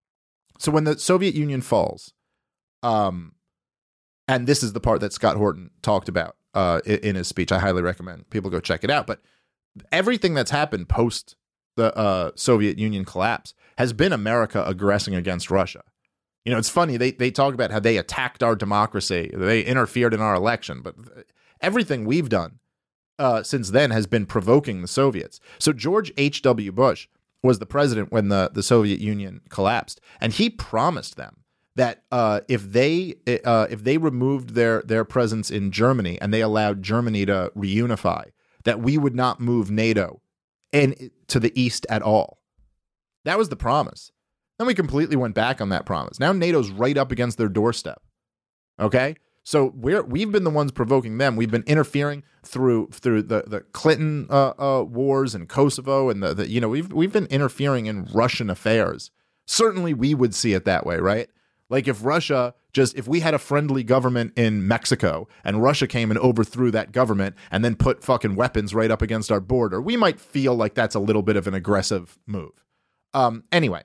so when the Soviet Union falls, um, and this is the part that Scott Horton talked about uh, in his speech. I highly recommend people go check it out. But everything that's happened post the uh, Soviet Union collapse has been America aggressing against Russia. You know, it's funny. They they talk about how they attacked our democracy. They interfered in our election. But everything we've done uh, since then has been provoking the Soviets. So George H W. Bush was the president when the, the Soviet Union collapsed. And he promised them that uh, if they uh, if they removed their their presence in Germany and they allowed Germany to reunify, that we would not move NATO in to the east at all. That was the promise. Then we completely went back on that promise. Now NATO's right up against their doorstep. Okay, so we're we've been the ones provoking them. We've been interfering through through the the Clinton uh, uh, wars in Kosovo, and the, the you know we've we've been interfering in Russian affairs. Certainly, we would see it that way, right? Like if Russia just, if we had a friendly government in Mexico and Russia came and overthrew that government and then put fucking weapons right up against our border, we might feel like that's a little bit of an aggressive move. Um, anyway,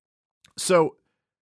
so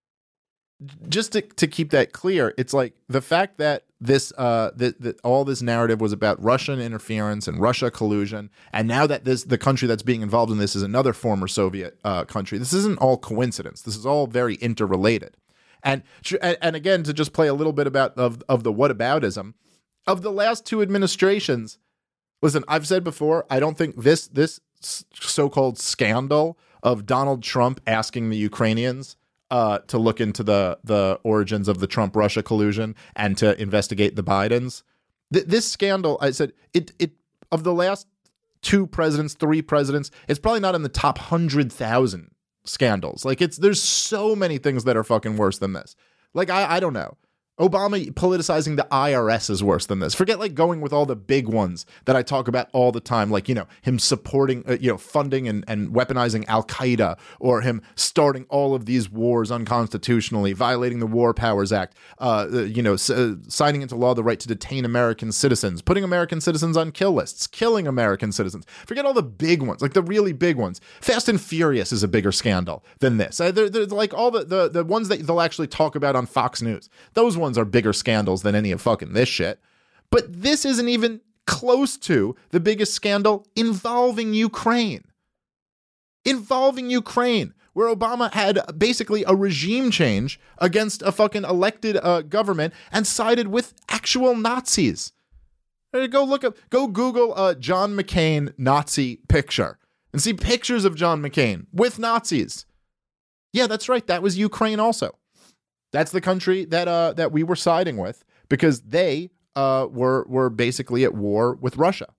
just to, to keep that clear, it's like the fact that this, uh, that, that all this narrative was about Russian interference and Russia collusion, and now that this the country that's being involved in this is another former Soviet uh, country, this isn't all coincidence. This is all very interrelated. And and again, to just play a little bit about of, of the whataboutism of the last two administrations. Listen, I've said before, I don't think this this so-called scandal of Donald Trump asking the Ukrainians uh, to look into the the origins of the Trump-Russia collusion and to investigate the Bidens. Th- this scandal, I said, it it of the last two presidents, three presidents, it's probably not in the top hundred thousand scandals. Like it's there's so many things that are fucking worse than this. Like I I don't know. Obama politicizing the I R S is worse than this. Forget like going with all the big ones that I talk about all the time, like, you know, him supporting, uh, you know, funding and, and weaponizing Al-Qaeda, or him starting all of these wars unconstitutionally, violating the War Powers Act, uh, you know, s- uh, signing into law the right to detain American citizens, putting American citizens on kill lists, killing American citizens. Forget all the big ones, like the really big ones. Fast and Furious is a bigger scandal than this. Uh, they're, they're like all the, the, the ones that they'll actually talk about on Fox News. Those ones are bigger scandals than any of fucking this shit. But this isn't even close to the biggest scandal involving Ukraine. Involving Ukraine, where Obama had basically a regime change against a fucking elected uh, government and sided with actual Nazis. Go look up, go Google uh, John McCain Nazi picture and see pictures of John McCain with Nazis. Yeah, that's right. That was Ukraine also. That's the country that uh, that we were siding with because they uh, were were basically at war with Russia.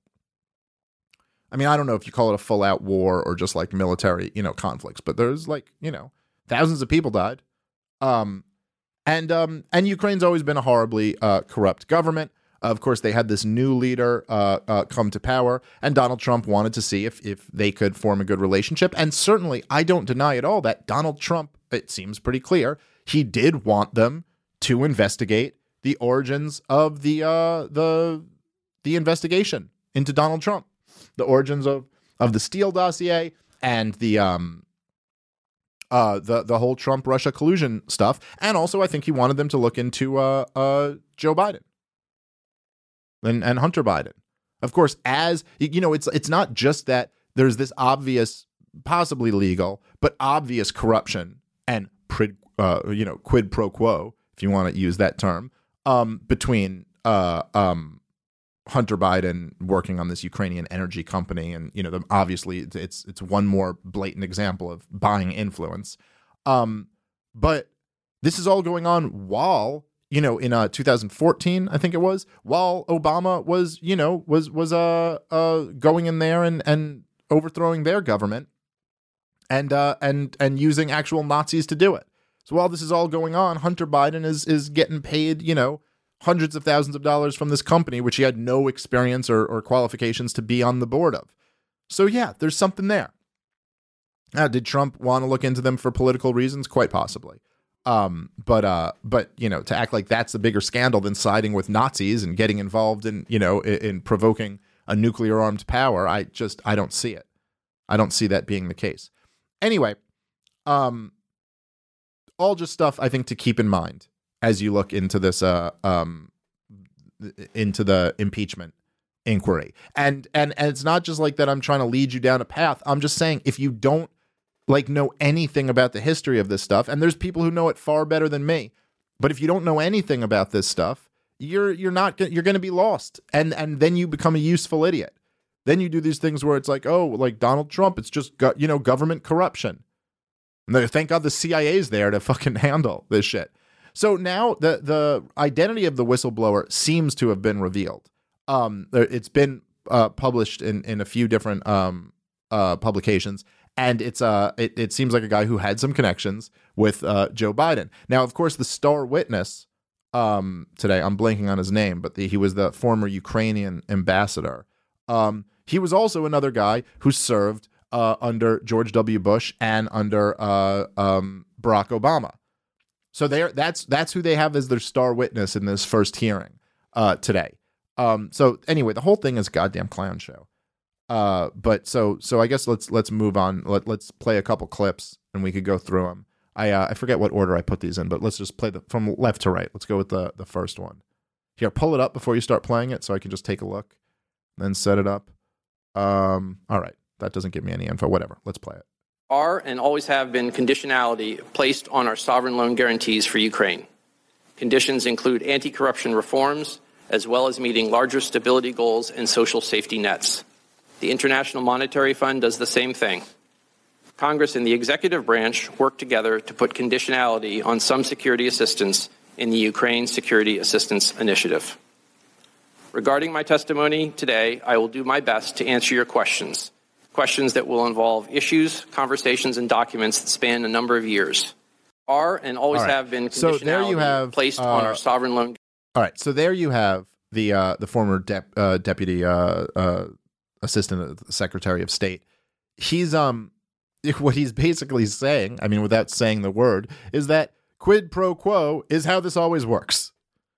I mean, I don't know if you call it a full-out war or just like military, you know, conflicts, but there's like, you know, thousands of people died. Um, and um, and Ukraine's always been a horribly uh, corrupt government. Of course, they had this new leader uh, uh, come to power, and Donald Trump wanted to see if if they could form a good relationship. And certainly, I don't deny at all that Donald Trump, it seems pretty clear, he did want them to investigate the origins of the uh, the the investigation into Donald Trump, the origins of of the Steele dossier and the um uh the the whole Trump Russia collusion stuff. And also, I think he wanted them to look into uh uh Joe Biden. And, and Hunter Biden. Of course, as you know, it's it's not just that there's this obvious, possibly legal, but obvious corruption and prid, uh, you know, quid pro quo, if you want to use that term, um, between uh, um, Hunter Biden working on this Ukrainian energy company, and you know, the, obviously it's it's one more blatant example of buying influence. Um, but this is all going on while. You know, in uh, two thousand fourteen, I think it was, while Obama was, you know, was was uh, uh going in there and, and overthrowing their government and uh and and using actual Nazis to do it. So while this is all going on, Hunter Biden is is getting paid, you know, hundreds of thousands of dollars from this company, which he had no experience or, or qualifications to be on the board of. So yeah, there's something there. Now, did Trump want to look into them for political reasons? Quite possibly. Um, but, uh, but, you know, to act like that's a bigger scandal than siding with Nazis and getting involved in, you know, in, in provoking a nuclear armed power, I just, I don't see it. I don't see that being the case. Anyway, um, all just stuff I think to keep in mind as you look into this, uh, um, into the impeachment inquiry. And, and, and it's not just like that I'm trying to lead you down a path. I'm just saying, if you don't, like know anything about the history of this stuff, and there's people who know it far better than me, but if you don't know anything about this stuff, you're you're not you're going to be lost, and and then you become a useful idiot. Then you do these things where it's like, oh, like Donald Trump, it's just go, you know government corruption. And thank God the C I A's there to fucking handle this shit. So now the the identity of the whistleblower seems to have been revealed. Um, it's been uh, published in in a few different um uh publications. And it's uh, it, it seems like a guy who had some connections with uh, Joe Biden. Now, of course, the star witness um, today, I'm blanking on his name, but the, he was the former Ukrainian ambassador. Um, he was also another guy who served uh, under George W. Bush and under uh, um, Barack Obama. So they that's that's who they have as their star witness in this first hearing uh, today. Um, so anyway, the whole thing is a goddamn clown show. Uh, but so so I guess let's let's move on. Let, let's play a couple clips and we could go through them. I uh, I forget what order I put these in, but let's just play the from left to right. Let's go with the the first one. Here, pull it up before you start playing it so I can just take a look, then set it up. Um, all right, that doesn't give me any info. Whatever. Let's play it. Are and always have been conditionality placed on our sovereign loan guarantees for Ukraine. Conditions include anti-corruption reforms, as well as meeting larger stability goals and social safety nets. The International Monetary Fund does the same thing. Congress and the executive branch work together to put conditionality on some security assistance in the Ukraine Security Assistance Initiative. Regarding my testimony today, I will do my best to answer your questions, questions that will involve issues, conversations, and documents that span a number of years. Are and always right. have been so conditionality there you have, placed uh, on our sovereign loan. All right, so there you have the uh, the former dep- uh, deputy uh, uh, assistant secretary of state. He's um what he's basically saying, I mean, without saying the word, is that quid pro quo is how this always works.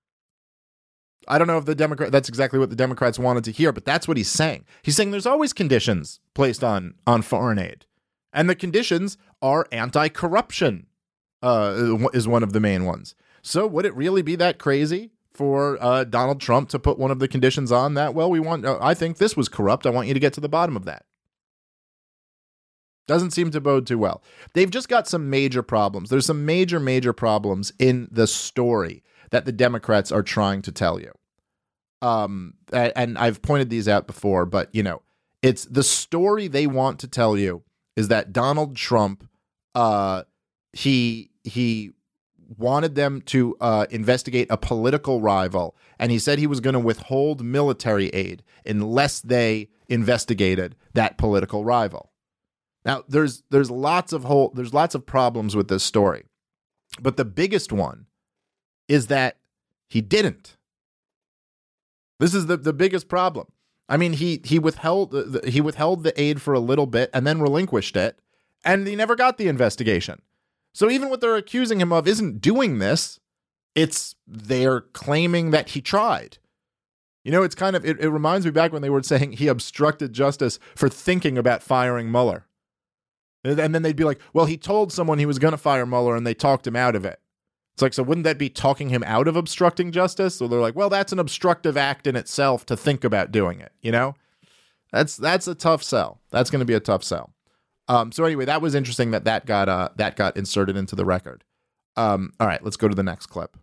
I don't know if the Democrat that's exactly what the Democrats wanted to hear, but that's what he's saying. He's saying there's always conditions placed on on foreign aid, and the conditions are anti-corruption. Uh, is one of the main ones. So would it really be that crazy for uh, Donald Trump to put one of the conditions on that? Well, we want. Uh, I think this was corrupt. I want you to get to the bottom of that. Doesn't seem to bode too well. They've just got some major problems. There's some major, major problems in the story that the Democrats are trying to tell you. Um, and I've pointed these out before, but, you know, it's the story they want to tell you is that Donald Trump, uh, he he wanted them to uh, investigate a political rival, and he said he was going to withhold military aid unless they investigated that political rival. Now, there's there's lots of whole there's lots of problems with this story, but the biggest one is that he didn't. This is the, the biggest problem. I mean, he he withheld the, he withheld the aid for a little bit and then relinquished it, and he never got the investigation. So even what they're accusing him of isn't doing this. It's they're claiming that he tried. You know, it's kind of it, it reminds me back when they were saying he obstructed justice for thinking about firing Mueller. And then they'd be like, well, he told someone he was going to fire Mueller and they talked him out of it. It's like, so wouldn't that be talking him out of obstructing justice? So they're like, well, that's an obstructive act in itself to think about doing it. You know, that's that's a tough sell. That's going to be a tough sell. Um, so anyway, that was interesting that that got uh, that got inserted into the record. Um, all right, let's go to the next clip.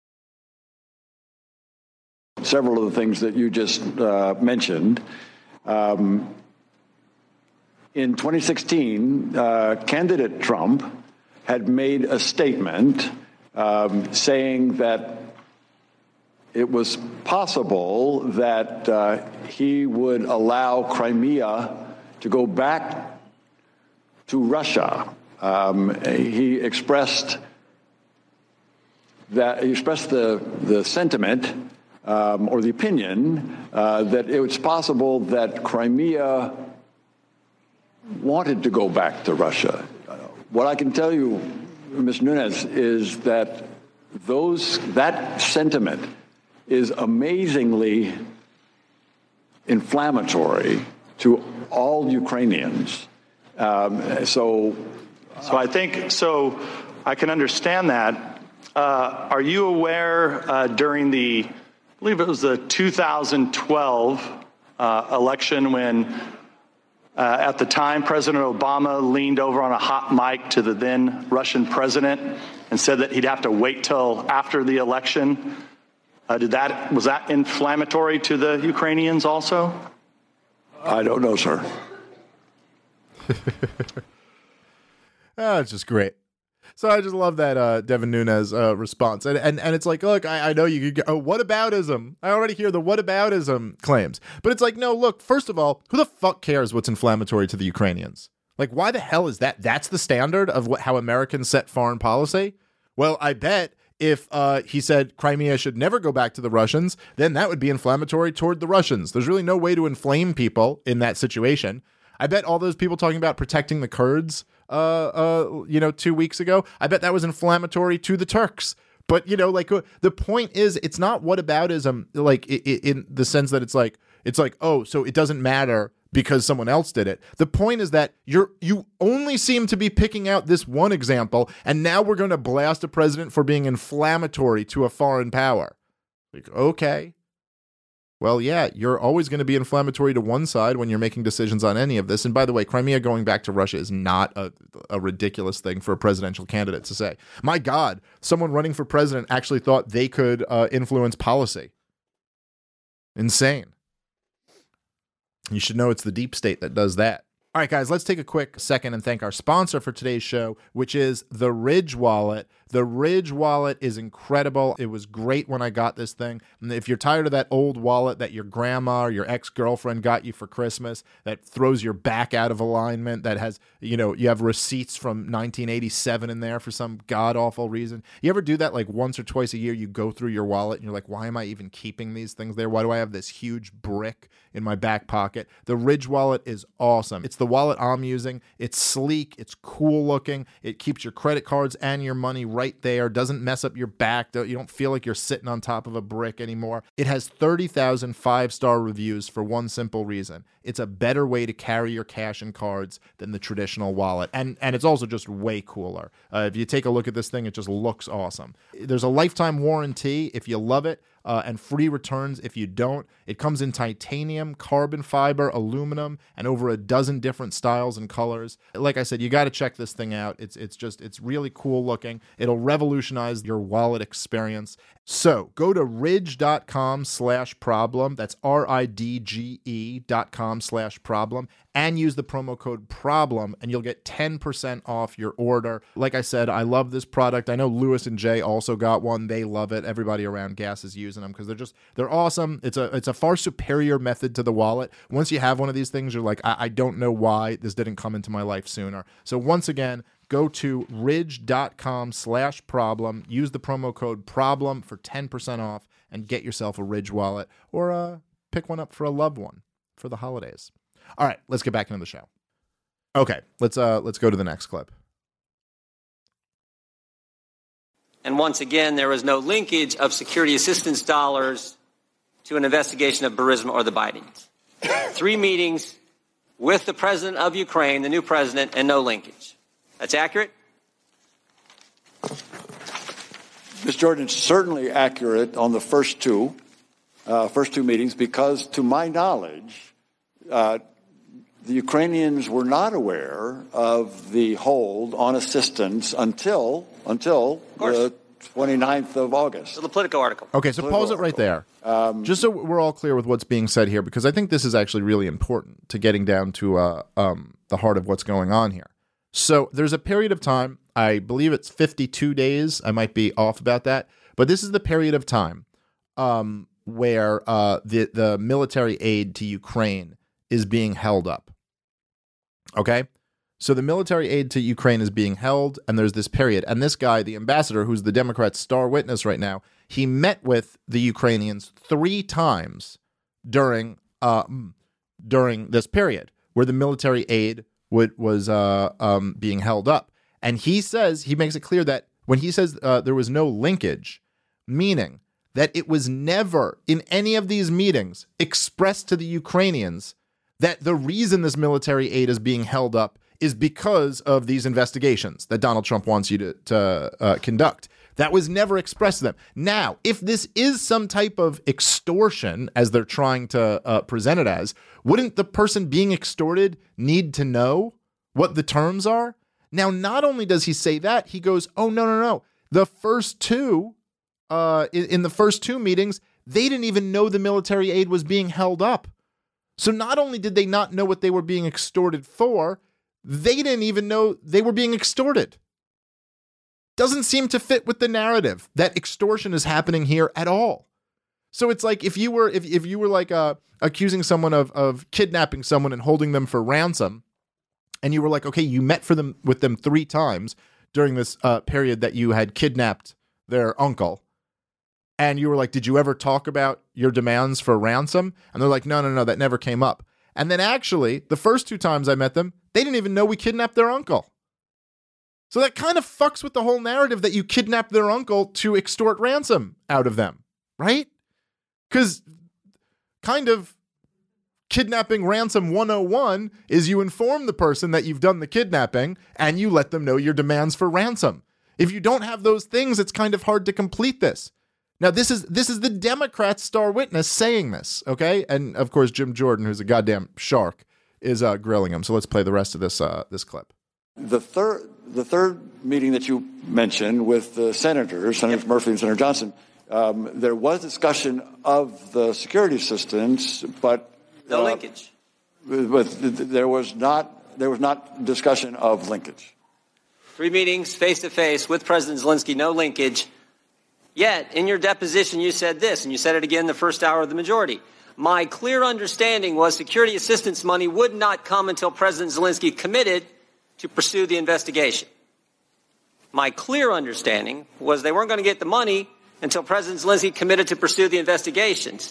Several of the things that you just uh, mentioned. Um, In twenty sixteen, uh, candidate Trump had made a statement um, saying that it was possible that uh, he would allow Crimea to go back to Russia. Um, he expressed that he expressed the the sentiment um, or the opinion uh, that it was possible that Crimea wanted to go back to Russia. What I can tell you, Mister Nunes, is that those that sentiment is amazingly inflammatory to all Ukrainians. Um, so, so I think so. I can understand that. Uh, are you aware uh, during the, I believe it was the two thousand twelve uh, election when? Uh, at the time, President Obama leaned over on a hot mic to the then Russian president and said that he'd have to wait till after the election. Uh, did that was that inflammatory to the Ukrainians also? I don't know, sir. Oh, it's just great. So I just love that uh, Devin Nunes uh, response. And, and and it's like, look, I, I know you could go, oh, whataboutism. I already hear the whataboutism claims. But it's like, no, look, first of all, who the fuck cares what's inflammatory to the Ukrainians? Like, why the hell is that? That's the standard of what how Americans set foreign policy? Well, I bet if uh, he said Crimea should never go back to the Russians, then that would be inflammatory toward the Russians. There's really no way to inflame people in that situation. I bet all those people talking about protecting the Kurds Uh, uh, you know, two weeks ago, I bet that was inflammatory to the Turks. But, you know, like uh, the point is, it's not whataboutism, like I- I- in the sense that it's like, it's like, oh, so it doesn't matter because someone else did it. The point is that you're, you only seem to be picking out this one example, and now we're going to blast a president for being inflammatory to a foreign power. Like, okay. Well, yeah, you're always going to be inflammatory to one side when you're making decisions on any of this. And by the way, Crimea going back to Russia is not a, a ridiculous thing for a presidential candidate to say. My God, someone running for president actually thought they could uh, influence policy. Insane. You should know it's the deep state that does that. All right, guys, let's take a quick second and thank our sponsor for today's show, which is the Ridge Wallet. The Ridge Wallet is incredible. It was great when I got this thing. And if you're tired of that old wallet that your grandma or your ex-girlfriend got you for Christmas that throws your back out of alignment, that has, you know, you have receipts from nineteen eighty-seven in there for some god-awful reason. You ever do that like once or twice a year? You go through your wallet and you're like, why am I even keeping these things there? Why do I have this huge brick in my back pocket? The Ridge Wallet is awesome. It's the wallet I'm using. It's sleek. It's cool looking. It keeps your credit cards and your money right there, doesn't mess up your back. You don't feel like you're sitting on top of a brick anymore. It has thirty thousand five-star reviews for one simple reason. It's a better way to carry your cash and cards than the traditional wallet. And and it's also just way cooler. Uh, if you take a look at this thing, it just looks awesome. There's a lifetime warranty if you love it, uh, and free returns if you don't. It comes in titanium, carbon fiber, aluminum, and over a dozen different styles and colors. Like I said, you got to check this thing out. It's it's just, it's really cool looking. It'll revolutionize your wallet experience. So go to ridge.com slash problem. That's R I D G E dot com slash problem, and use the promo code problem, and you'll get ten percent off your order. Like I said, I love this product. I know Lewis and Jay also got one. They love it. Everybody around Gas is using them because they're just, they're awesome. It's a, it's a far superior method to the wallet. Once you have one of these things, you're like, I, I don't know why this didn't come into my life sooner. So once again, go to ridge.com slash problem, use the promo code problem for ten percent off, and get yourself a Ridge wallet, or uh, pick one up for a loved one for the holidays. All right, let's get back into the show. Okay, let's uh, let's go to the next clip. And once again, there was no linkage of security assistance dollars to an investigation of Burisma or the Bidens. Three meetings with the president of Ukraine, the new president, and no linkage. That's accurate? Miz Jordan, it's certainly accurate on the first two, uh, first two meetings, because to my knowledge, uh, the Ukrainians were not aware of the hold on assistance until until the twenty-ninth of August. So the Politico article. Okay, so Politico pause it right there. Um, Just so we're all clear with what's being said here, because I think this is actually really important to getting down to uh, um, the heart of what's going on here. So there's a period of time, I believe it's fifty-two days, I might be off about that, but this is the period of time um, where uh, the, the military aid to Ukraine is being held up. Okay? So the military aid to Ukraine is being held, and there's this period. And this guy, the ambassador, who's the Democrats' star witness right now, he met with the Ukrainians three times during uh, during this period where the military aid would, was uh, um, being held up. And he says, he makes it clear that when he says uh, there was no linkage, meaning that it was never in any of these meetings expressed to the Ukrainians that the reason this military aid is being held up is because of these investigations that Donald Trump wants you to, to uh, conduct. That was never expressed to them. Now, if this is some type of extortion, as they're trying to uh, present it as, wouldn't the person being extorted need to know what the terms are? Now, not only does he say that, he goes, oh, no, no, no. The first two, uh, in, in the first two meetings, they didn't even know the military aid was being held up. So not only did they not know what they were being extorted for, they didn't even know they were being extorted. Doesn't seem to fit with the narrative that extortion is happening here at all. So it's like if you were if if you were like uh, accusing someone of of kidnapping someone and holding them for ransom, and you were like, okay, you met for them with them three times during this uh, period that you had kidnapped their uncle, and you were like, did you ever talk about your demands for ransom? And they're like, no, no, no, that never came up. And then actually, the first two times I met them, they didn't even know we kidnapped their uncle. So that kind of fucks with the whole narrative that you kidnapped their uncle to extort ransom out of them, right? Because kind of kidnapping ransom one oh one is you inform the person that you've done the kidnapping and you let them know your demands for ransom. If you don't have those things, it's kind of hard to complete this. Now, this is this is the Democrats' star witness saying this, okay? And, of course, Jim Jordan, who's a goddamn shark, is uh, grilling him. So let's play the rest of this uh, this clip. The third, the third meeting that you mentioned with the senators, Senator yep. Murphy and Senator Johnson, um, there was discussion of the security assistance, but no uh, linkage. But there was not there was not discussion of linkage. Three meetings face to face with President Zelensky, no linkage. Yet, in your deposition, you said this, and you said it again the first hour of the majority. My clear understanding was security assistance money would not come until President Zelensky committed to pursue the investigation. My clear understanding was they weren't going to get the money until President Zelensky committed to pursue the investigations.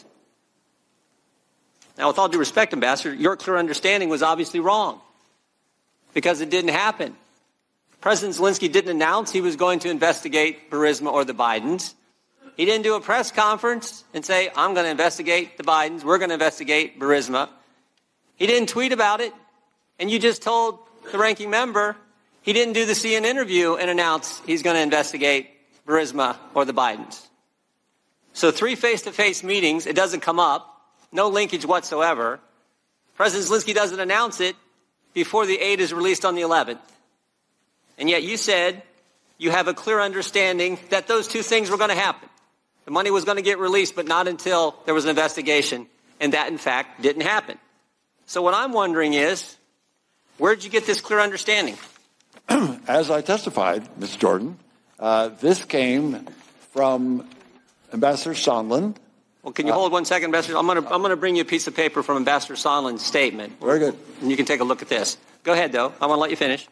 Now, with all due respect, Ambassador, your clear understanding was obviously wrong because it didn't happen President Zelensky didn't announce he was going to investigate Burisma or the Bidens. He didn't do a press conference and say, I'm going to investigate the Bidens. We're going to investigate Burisma. He didn't tweet about it. And you just told the ranking member he didn't do the C N N interview and announce he's going to investigate Burisma or the Bidens. So three face-to-face meetings, it doesn't come up, no linkage whatsoever. President Zelensky doesn't announce it before the aid is released on the eleventh. And yet you said you have a clear understanding that those two things were going to happen. The money was going to get released, but not until there was an investigation, and that, in fact, didn't happen. So what I'm wondering is, where did you get this clear understanding? As I testified, Miz Jordan, uh, this came from Ambassador Sondland. Well, can you uh, hold one second, Ambassador? I'm going to I'm going to bring you a piece of paper from Ambassador Sondland's statement. Very good. And you can take a look at this. Go ahead, though. I want to let you finish.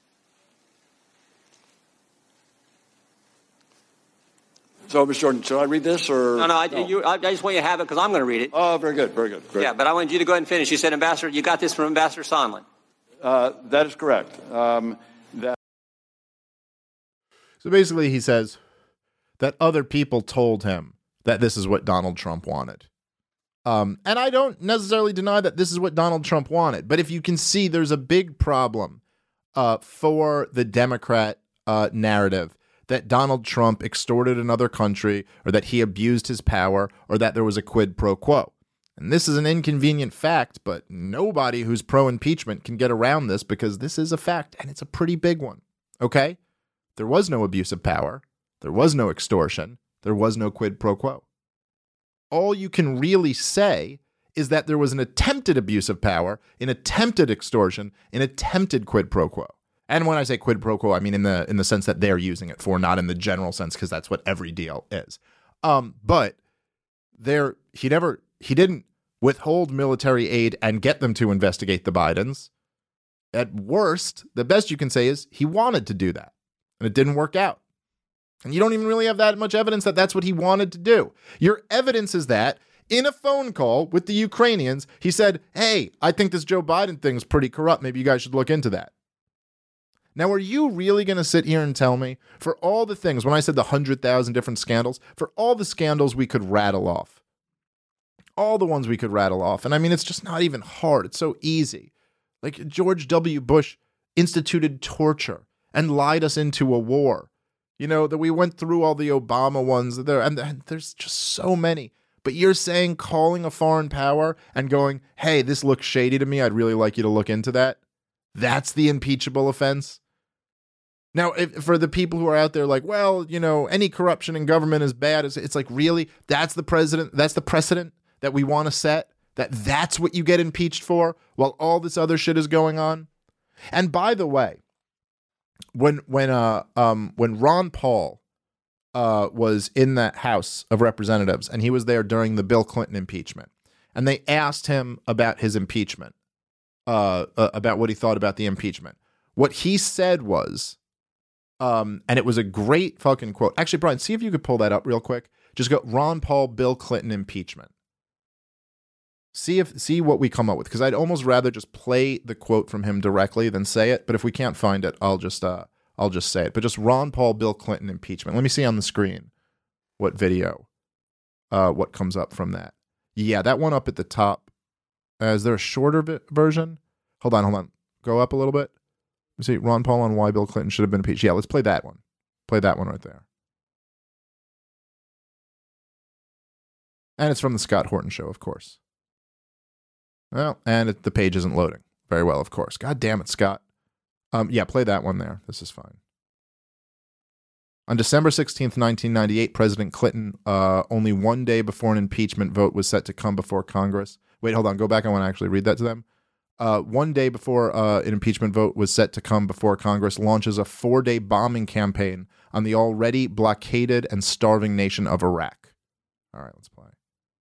So, Miz Jordan, should I read this or? No, no, I, no. You, I, I just want you to have it because I'm going to read it. Oh, very good, very good. Very yeah, good. but I wanted you to go ahead and finish. You said, Ambassador, you got this from Ambassador Sondland. Uh, that is correct. Um, that. So basically, he says that other people told him that this is what Donald Trump wanted. Um, and I don't necessarily deny that this is what Donald Trump wanted. But if you can see, there's a big problem uh, for the Democrat uh, narrative that Donald Trump extorted another country, or that he abused his power, or that there was a quid pro quo. And this is an inconvenient fact, but nobody who's pro-impeachment can get around this because this is a fact, and it's a pretty big one, okay? There was no abuse of power. There was no extortion. There was no quid pro quo. All you can really say is that there was an attempted abuse of power, an attempted extortion, an attempted quid pro quo. And when I say quid pro quo, I mean in the in the sense that they're using it for, not in the general sense, because that's what every deal is. Um, but there, he never, he didn't withhold military aid and get them to investigate the Bidens. At worst, the best you can say is he wanted to do that, and it didn't work out. And you don't even really have that much evidence that that's what he wanted to do. Your evidence is that in a phone call with the Ukrainians, he said, hey, I think this Joe Biden thing's pretty corrupt. Maybe you guys should look into that. Now, are you really going to sit here and tell me, for all the things, when I said the one hundred thousand different scandals, for all the scandals we could rattle off, all the ones we could rattle off, and I mean, it's just not even hard. It's so easy. Like George W. Bush instituted torture and lied us into a war. You know, that we went through all the Obama ones there, and, and there's just so many. But you're saying calling a foreign power and going, hey, this looks shady to me, I'd really like you to look into that. That's the impeachable offense. Now, if, for the people who are out there like, well, you know, any corruption in government is bad. It's, it's like, really? That's the president. That's the precedent that we want to set? That that's what you get impeached for while all this other shit is going on? And by the way, when when uh um when Ron Paul uh was in the House of Representatives, and he was there during the Bill Clinton impeachment, and they asked him about his impeachment, uh, uh about what he thought about the impeachment, what he said was, um, and it was a great fucking quote. Actually, Brian, see if you could pull that up real quick. Just go Ron Paul, Bill Clinton impeachment. See if see what we come up with, because I'd almost rather just play the quote from him directly than say it. But if we can't find it, I'll just uh, I'll just say it. But just Ron Paul, Bill Clinton impeachment. Let me see on the screen what video, uh, what comes up from that. Yeah, that one up at the top. Uh, is there a shorter vi- version? Hold on, hold on. Go up a little bit. Let me see Ron Paul on why Bill Clinton should have been impeached. Yeah, let's play that one. Play that one right there. And it's from the Scott Horton Show, of course. Well, and it, the page isn't loading very well, of course. God damn it, Scott. Um, yeah, play that one there. This is fine. On December sixteenth, nineteen ninety-eight, President Clinton, uh, only one day before an impeachment vote was set to come before Congress. Wait, hold on. Go back. I want to actually read that to them. Uh, one day before uh, an impeachment vote was set to come before Congress, launches a four-day bombing campaign on the already blockaded and starving nation of Iraq. All right, let's play.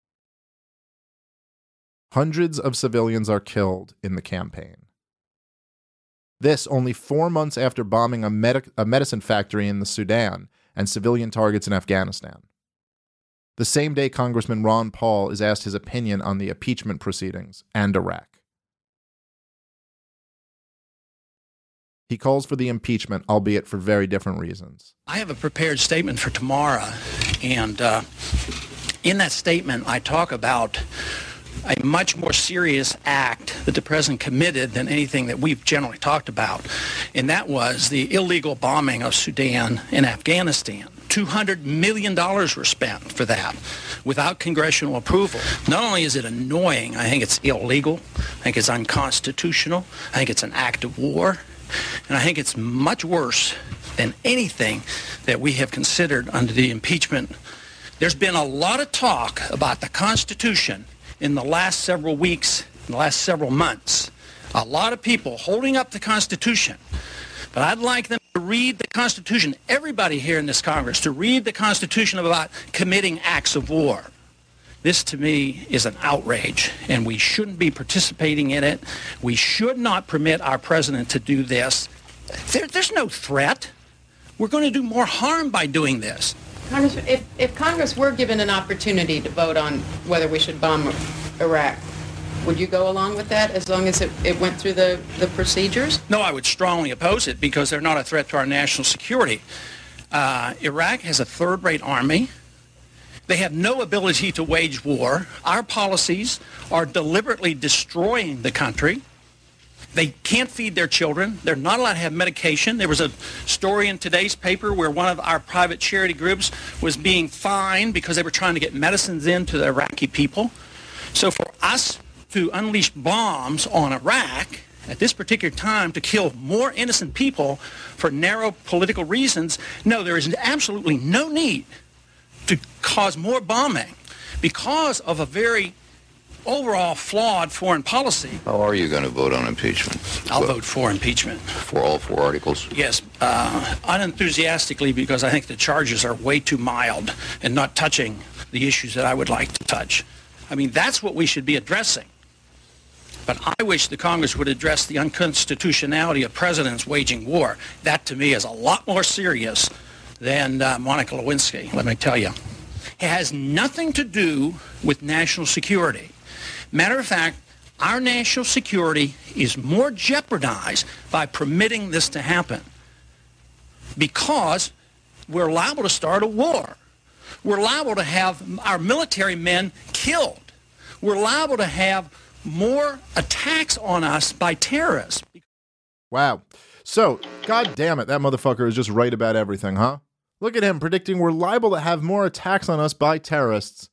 Hundreds of civilians are killed in the campaign. This only four months after bombing a, medic- a medicine factory in the Sudan and civilian targets in Afghanistan. The same day, Congressman Ron Paul is asked his opinion on the impeachment proceedings and Iraq. He calls for the impeachment, albeit for very different reasons. I have a prepared statement for tomorrow, and uh, in that statement, I talk about a much more serious act that the president committed than anything that we've generally talked about, and that was the illegal bombing of Sudan and Afghanistan. two hundred million dollars were spent for that without congressional approval. Not only is it annoying, I think it's illegal, I think it's unconstitutional, I think it's an act of war, and I think it's much worse than anything that we have considered under the impeachment. There's been a lot of talk about the Constitution in the last several weeks, in the last several months. A lot of people holding up the Constitution. But I'd like them to read the Constitution, everybody here in this Congress, to read the Constitution about committing acts of war. This, to me, is an outrage, and we shouldn't be participating in it. We should not permit our president to do this. There, there's no threat. We're going to do more harm by doing this. Congressman, if, if Congress were given an opportunity to vote on whether we should bomb Iraq, would you go along with that as long as it, it went through the, the procedures? No, I would strongly oppose it because they're not a threat to our national security. Uh, Iraq has a third-rate army. They have no ability to wage war. Our policies are deliberately destroying the country. They can't feed their children. They're not allowed to have medication. There was a story in today's paper where one of our private charity groups was being fined because they were trying to get medicines into the Iraqi people. So for us to unleash bombs on Iraq at this particular time to kill more innocent people for narrow political reasons, no, there is absolutely no need to cause more bombing because of a very overall flawed foreign policy. How are you going to vote on impeachment? I'll vote for impeachment. For all four articles? Yes, uh, unenthusiastically because I think the charges are way too mild and not touching the issues that I would like to touch. I mean, that's what we should be addressing. But I wish the Congress would address the unconstitutionality of presidents waging war. That, to me, is a lot more serious than uh, Monica Lewinsky, let me tell you. It has nothing to do with national security. Matter of fact, our national security is more jeopardized by permitting this to happen because we're liable to start a war. We're liable to have our military men killed. We're liable to have more attacks on us by terrorists. Wow. So, god damn it, that motherfucker is just right about everything, huh? Look at him predicting we're liable to have more attacks on us by terrorists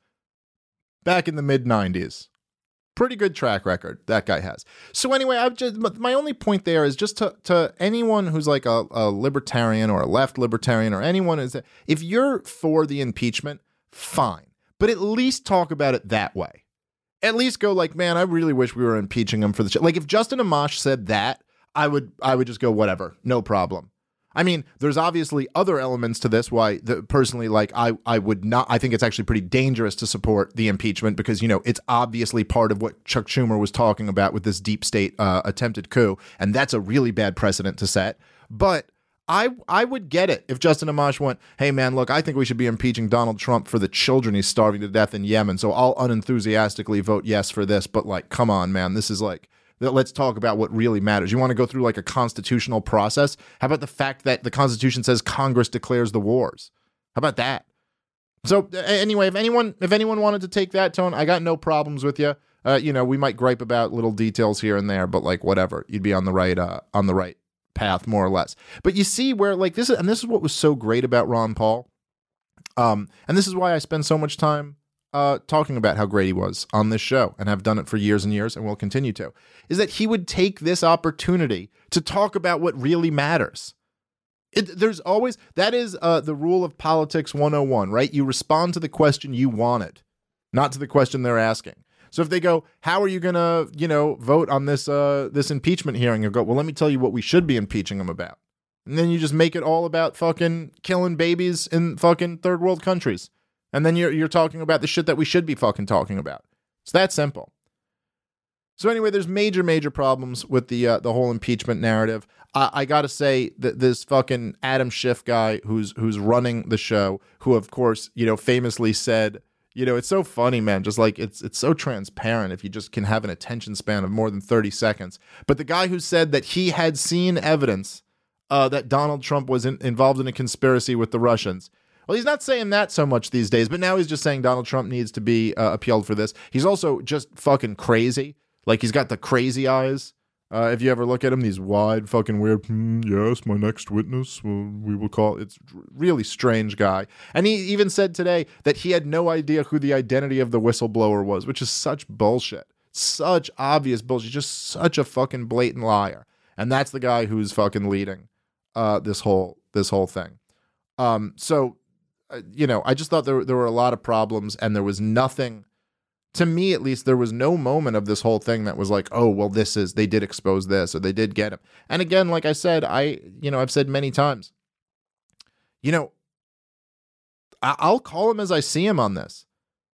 back in the mid nineties. Pretty good track record that guy has. So anyway, I've just my only point there is just to, to anyone who's like a, a libertarian or a left libertarian or anyone is that if you're for the impeachment, fine. But at least talk about it that way. At least go like, man, I really wish we were impeaching him for the ch-. Like if Justin Amash said that, I would I would just go whatever, no problem. I mean, there's obviously other elements to this why the, personally, like I, I would not, I think it's actually pretty dangerous to support the impeachment because, you know, it's obviously part of what Chuck Schumer was talking about with this deep state uh, attempted coup. And that's a really bad precedent to set. But I, I would get it if Justin Amash went, hey, man, look, I think we should be impeaching Donald Trump for the children he's starving to death in Yemen. So I'll unenthusiastically vote yes for this. But like, come on, man, this is like, let's talk about what really matters. You want to go through like a constitutional process? How about the fact that the Constitution says Congress declares the wars? How about that? So anyway, if anyone if anyone wanted to take that tone, I got no problems with you. Uh, you know, we might gripe about little details here and there, but like whatever, you'd be on the right uh, on the right path more or less. But you see where like this is, and this is what was so great about Ron Paul. Um, and this is why I spend so much time Uh, talking about how great he was on this show and have done it for years and years and will continue to, is that he would take this opportunity to talk about what really matters. It, there's always, that is uh, the rule of politics one oh one, right? You respond to the question you wanted, not to the question they're asking. So if they go, how are you going to, you know, vote on this uh, this impeachment hearing? You'll go, well, let me tell you what we should be impeaching him about. And then you just make it all about fucking killing babies in fucking third world countries. And then you're you're talking about the shit that we should be fucking talking about. It's that simple. So anyway, there's major, major problems with the uh, the whole impeachment narrative. Uh, I gotta say that this fucking Adam Schiff guy who's who's running the show, who of course, you know, famously said, You know, it's so funny, man. Just like it's it's so transparent if you just can have an attention span of more than thirty seconds. But the guy who said that he had seen evidence uh, that Donald Trump was in, involved in a conspiracy with the Russians. Well, he's not saying that so much these days, but now he's just saying Donald Trump needs to be uh, appealed for this. He's also just fucking crazy. Like, he's got the crazy eyes. Uh, if you ever look at him, these wide fucking weird, mm, yes, my next witness, well, we will call it. It's really strange guy. And he even said today that he had no idea who the identity of the whistleblower was, which is such bullshit. Such obvious bullshit. Just such a fucking blatant liar. And that's the guy who's fucking leading uh, this whole this whole thing. Um, so, uh, you know, I just thought there, there were a lot of problems, and there was nothing... To me, at least, there was no moment of this whole thing that was like, oh, well, this is, they did expose this, or they did get him. And again, like I said, I, you know, I've said many times, you know, I- I'll call him as I see him on this.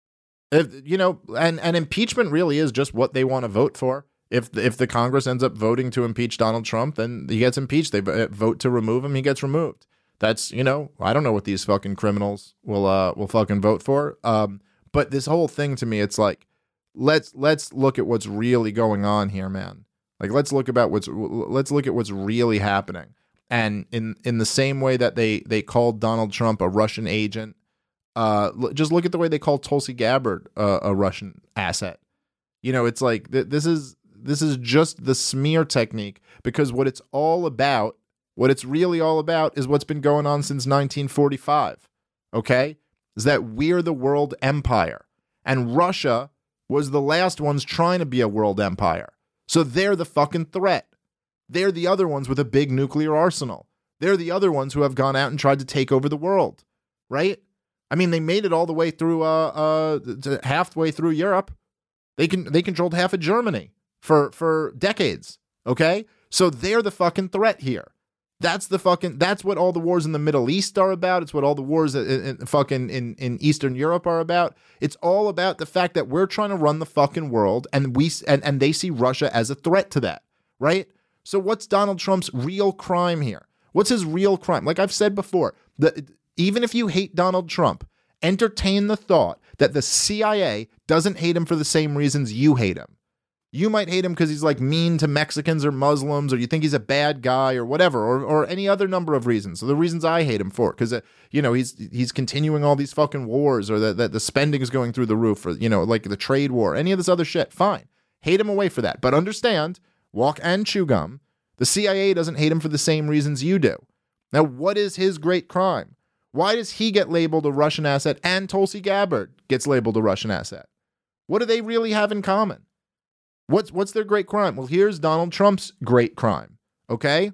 If, you know, and, and impeachment really is just what they want to vote for. If, if the Congress ends up voting to impeach Donald Trump, then he gets impeached. They vote to remove him, he gets removed. That's, you know, I don't know what these fucking criminals will, uh, will fucking vote for. Um, But this whole thing, to me, it's like, let's let's look at what's really going on here, man. Like, let's look about what's let's look at what's really happening. And in in the same way that they they called Donald Trump a Russian agent, uh, just look at the way they called Tulsi Gabbard uh, a Russian asset. You know, it's like th- this is this is just the smear technique, because what it's all about, what it's really all about, is what's been going on since nineteen forty-five. Okay. Is that we're the world empire, and Russia was the last ones trying to be a world empire. So they're the fucking threat. They're the other ones with a big nuclear arsenal. They're the other ones who have gone out and tried to take over the world, right? I mean, they made it all the way through, uh, uh, to halfway through Europe. They can they controlled half of Germany for for decades. Okay, so they're the fucking threat here. That's the fucking, that's what all the wars in the Middle East are about. It's what all the wars in, in fucking in, in Eastern Europe are about. It's all about the fact that we're trying to run the fucking world, and we and, and they see Russia as a threat to that, right? So what's Donald Trump's real crime here? What's his real crime? Like I've said before, the, even if you hate Donald Trump, entertain the thought that the C I A doesn't hate him for the same reasons you hate him. You might hate him because he's like mean to Mexicans or Muslims, or you think he's a bad guy or whatever, or or any other number of reasons. So the reasons I hate him for, because uh, you know he's he's continuing all these fucking wars, or that that the spending is going through the roof, or you know like the trade war, any of this other shit. Fine, hate him away for that, but understand, walk and chew gum. The C I A doesn't hate him for the same reasons you do. Now, what is his great crime? Why does he get labeled a Russian asset and Tulsi Gabbard gets labeled a Russian asset? What do they really have in common? What's what's their great crime? Well, here's Donald Trump's great crime, okay?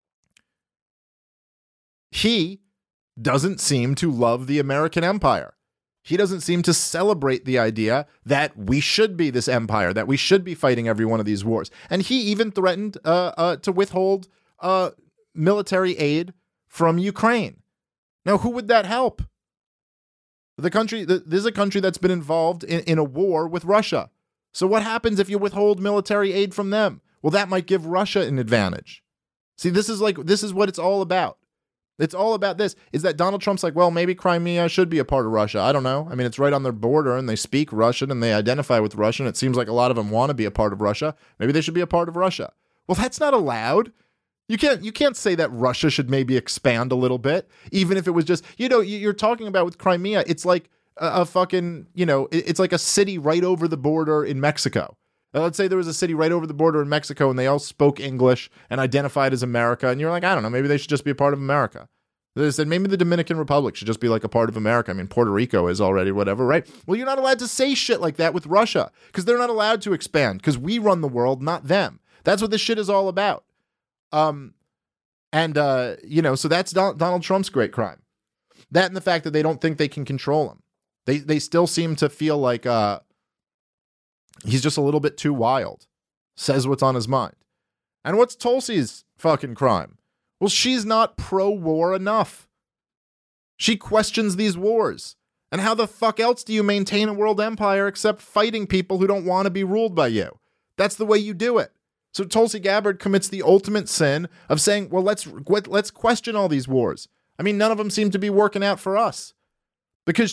He doesn't seem to love the American empire. He doesn't seem to celebrate the idea that we should be this empire, that we should be fighting every one of these wars. And he even threatened uh, uh, to withhold uh, military aid from Ukraine. Now, who would that help? The country, this is a country that's been involved in, in a war with Russia. So what happens if you withhold military aid from them? Well, that might give Russia an advantage. See, this is like, this is what it's all about. It's all about this, is that Donald Trump's like, well, maybe Crimea should be a part of Russia. I don't know. I mean, it's right on their border, and they speak Russian, and they identify with Russian. It seems like a lot of them want to be a part of Russia. Maybe they should be a part of Russia. Well, that's not allowed. You can't you can't say that Russia should maybe expand a little bit, even if it was just, you know, you're talking about with Crimea, it's like a, a fucking, you know, it's like a city right over the border in Mexico. Uh, let's say there was a city right over the border in Mexico and they all spoke English and identified as America. And you're like, I don't know, maybe they should just be a part of America. They said maybe the Dominican Republic should just be like a part of America. I mean, Puerto Rico is already whatever, right? Well, you're not allowed to say shit like that with Russia because they're not allowed to expand because we run the world, not them. That's what this shit is all about. Um, and, uh, you know, so that's Don- Donald Trump's great crime. That and the fact that they don't think they can control him. They they still seem to feel like uh, he's just a little bit too wild. Says what's on his mind. And what's Tulsi's fucking crime? Well, she's not pro-war enough. She questions these wars. And how the fuck else do you maintain a world empire except fighting people who don't want to be ruled by you? That's the way you do it. So Tulsi Gabbard commits the ultimate sin of saying, well, let's let's question all these wars. I mean, none of them seem to be working out for us. Because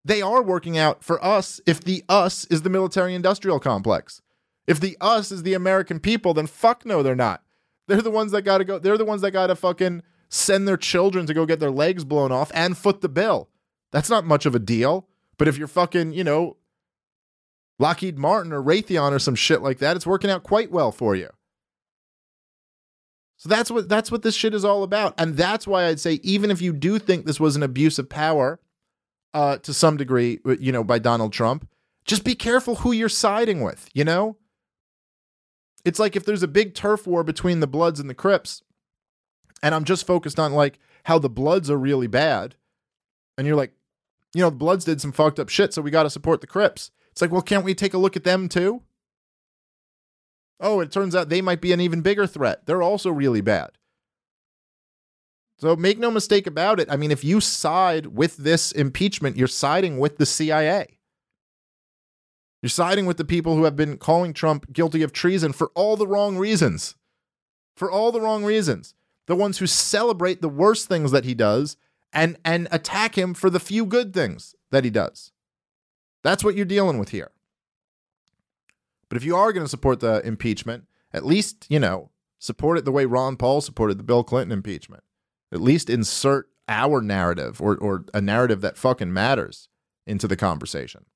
they are working out for us if the us is the military-industrial complex. If the us is the American people, then fuck no, they're not. They're the ones that got to go. They're the ones that got to fucking send their children to go get their legs blown off and foot the bill. That's not much of a deal. But if you're fucking, you know, Lockheed Martin or Raytheon or some shit like that, it's working out quite well for you. So that's what that's what this shit is all about. And that's why I'd say, even if you do think this was an abuse of power uh, to some degree, you know, by Donald Trump, just be careful who you're siding with, you know? It's like if there's a big turf war between the Bloods and the Crips, and I'm just focused on like how the Bloods are really bad, and you're like, you know, the Bloods did some fucked up shit, so we got to support the Crips. It's like, well, can't we take a look at them too? Oh, it turns out they might be an even bigger threat. They're also really bad. So make no mistake about it. I mean, if you side with this impeachment, you're siding with the C I A. You're siding with the people who have been calling Trump guilty of treason for all the wrong reasons. For all the wrong reasons. The ones who celebrate the worst things that he does and, and attack him for the few good things that he does. That's what you're dealing with here. But if you are going to support the impeachment, at least, you know, support it the way Ron Paul supported the Bill Clinton impeachment. At least insert our narrative or, or a narrative that fucking matters into the conversation.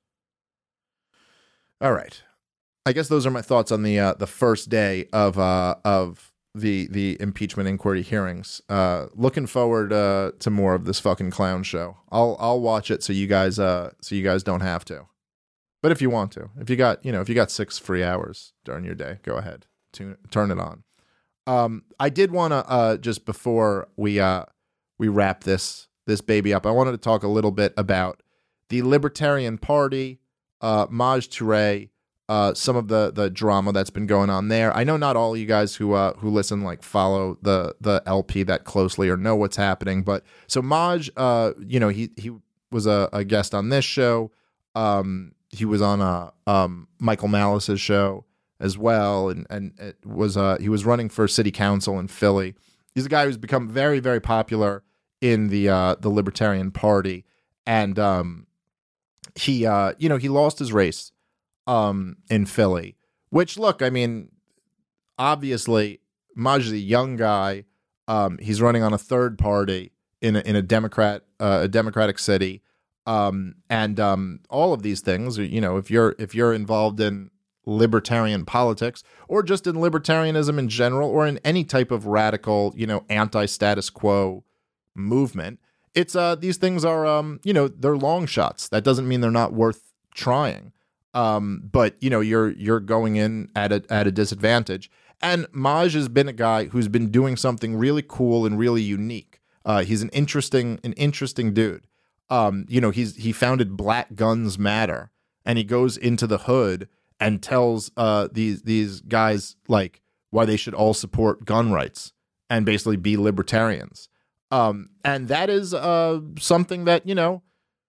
All right. I guess those are my thoughts on the uh, the first day of uh, of the the impeachment inquiry hearings. Uh, looking forward uh, to more of this fucking clown show. I'll I'll watch it so you guys uh so you guys don't have to. But if you want to, if you got you know if you got six free hours during your day, go ahead, tune, turn it on. Um, I did want to uh, just before we uh we wrap this this baby up, I wanted to talk a little bit about the Libertarian Party. Uh, Maj Touré, uh, some of the the drama that's been going on there. I know not all of you guys who uh, who listen like follow the the L P that closely or know what's happening, but so Maj, uh, you know, he he was a, a guest on this show. Um, he was on a um, Michael Malice's show as well, and and it was uh he was running for city council in Philly. He's a guy who's become very very popular in the uh, the Libertarian Party, and um. He, uh, you know, he lost his race um, in Philly, which, look, I mean, obviously, Maj is a young guy. Um, he's running on a third party in a, in a Democrat, uh, a Democratic city, um, and um, all of these things. You know, if you're if you're involved in libertarian politics or just in libertarianism in general, or in any type of radical, you know, anti-status quo movement. It's uh these things are um you know they're long shots. That doesn't mean they're not worth trying. Um, but you know you're you're going in at a at a disadvantage. And Maj has been a guy who's been doing something really cool and really unique. Uh, he's an interesting an interesting dude. Um, you know he's he founded Black Guns Matter, and he goes into the hood and tells uh these these guys like why they should all support gun rights and basically be libertarians. Um, and that is uh, something that, you know,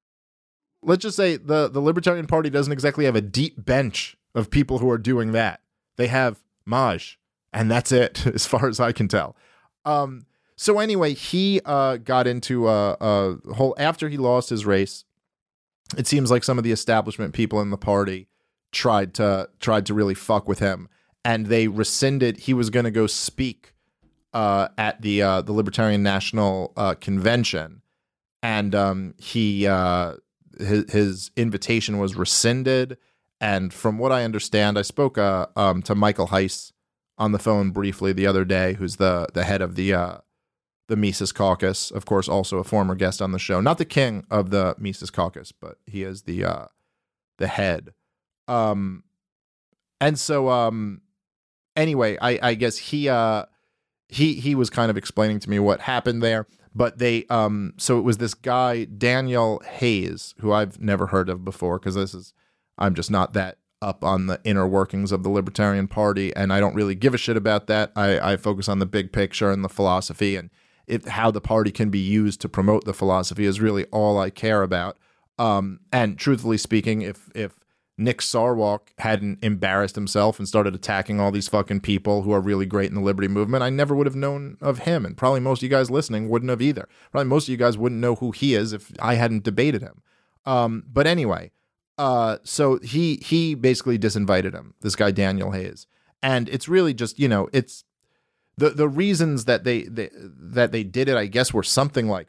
let's just say the, the Libertarian Party doesn't exactly have a deep bench of people who are doing that. They have Maj, and that's it, as far as I can tell. Um, so anyway, he uh, got into a, a whole, after he lost his race, it seems like some of the establishment people in the party tried to tried to really fuck with him, and they rescinded, he was going to go speak Uh, at the uh, the Libertarian National uh, Convention, and um, he uh, his, his invitation was rescinded. And from what I understand, I spoke uh, um, to Michael Heiss on the phone briefly the other day, who's the the head of the uh, the Mises Caucus, of course, also a former guest on the show. Not the king of the Mises Caucus, but he is the uh, the head. Um, and so um, anyway, I, I guess he. Uh, He he was kind of explaining to me what happened there, but they um so it was this guy Daniel Hayes, who I've never heard of before, because this is I'm just not that up on the inner workings of the Libertarian Party, and I don't really give a shit about that. I, I focus on the big picture and the philosophy, and it, how the party can be used to promote the philosophy is really all I care about. Um, and truthfully speaking, if if Nick Sarwark hadn't embarrassed himself and started attacking all these fucking people who are really great in the liberty movement, I never would have known of him. And probably most of you guys listening wouldn't have either. Probably most of you guys wouldn't know who he is if I hadn't debated him. Um, but anyway, uh, so he he basically disinvited him, this guy Daniel Hayes, and it's really just, you know, it's the the reasons that they, they that they did it, I guess, were something like,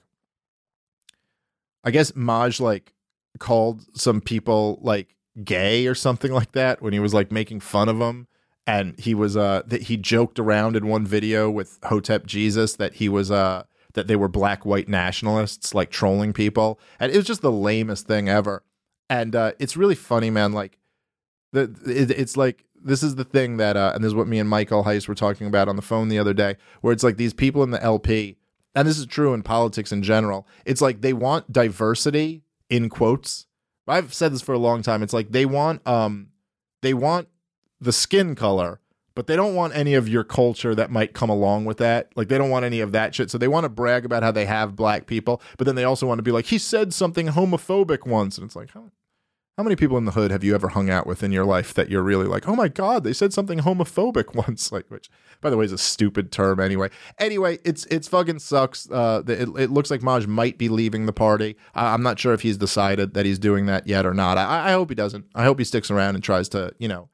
I guess Maj like called some people like gay or something like that when he was like making fun of them. And he was uh that he joked around in one video with Hotep Jesus that he was uh that they were black white nationalists, like trolling people, and it was just the lamest thing ever. And uh it's really funny, man. Like the it, it's like this is the thing that uh and this is what me and Michael Heiss were talking about on the phone the other day, where it's like these people in the L P, and this is true in politics in general. It's like they want diversity in quotes. I've said this for a long time. It's like they want um they want the skin color, but they don't want any of your culture that might come along with that. Like they don't want any of that shit. So they want to brag about how they have black people, but then they also want to be like, he said something homophobic once. And it's like, how, how many people in the hood have you ever hung out with in your life that you're really like, oh my God, they said something homophobic once? Like, which by the way is a stupid term anyway. Anyway, it's it's fucking sucks. Uh, it, it looks like Maj might be leaving the party. I, I'm not sure if he's decided that he's doing that yet or not. I, I hope he doesn't. I hope he sticks around and tries to, you know,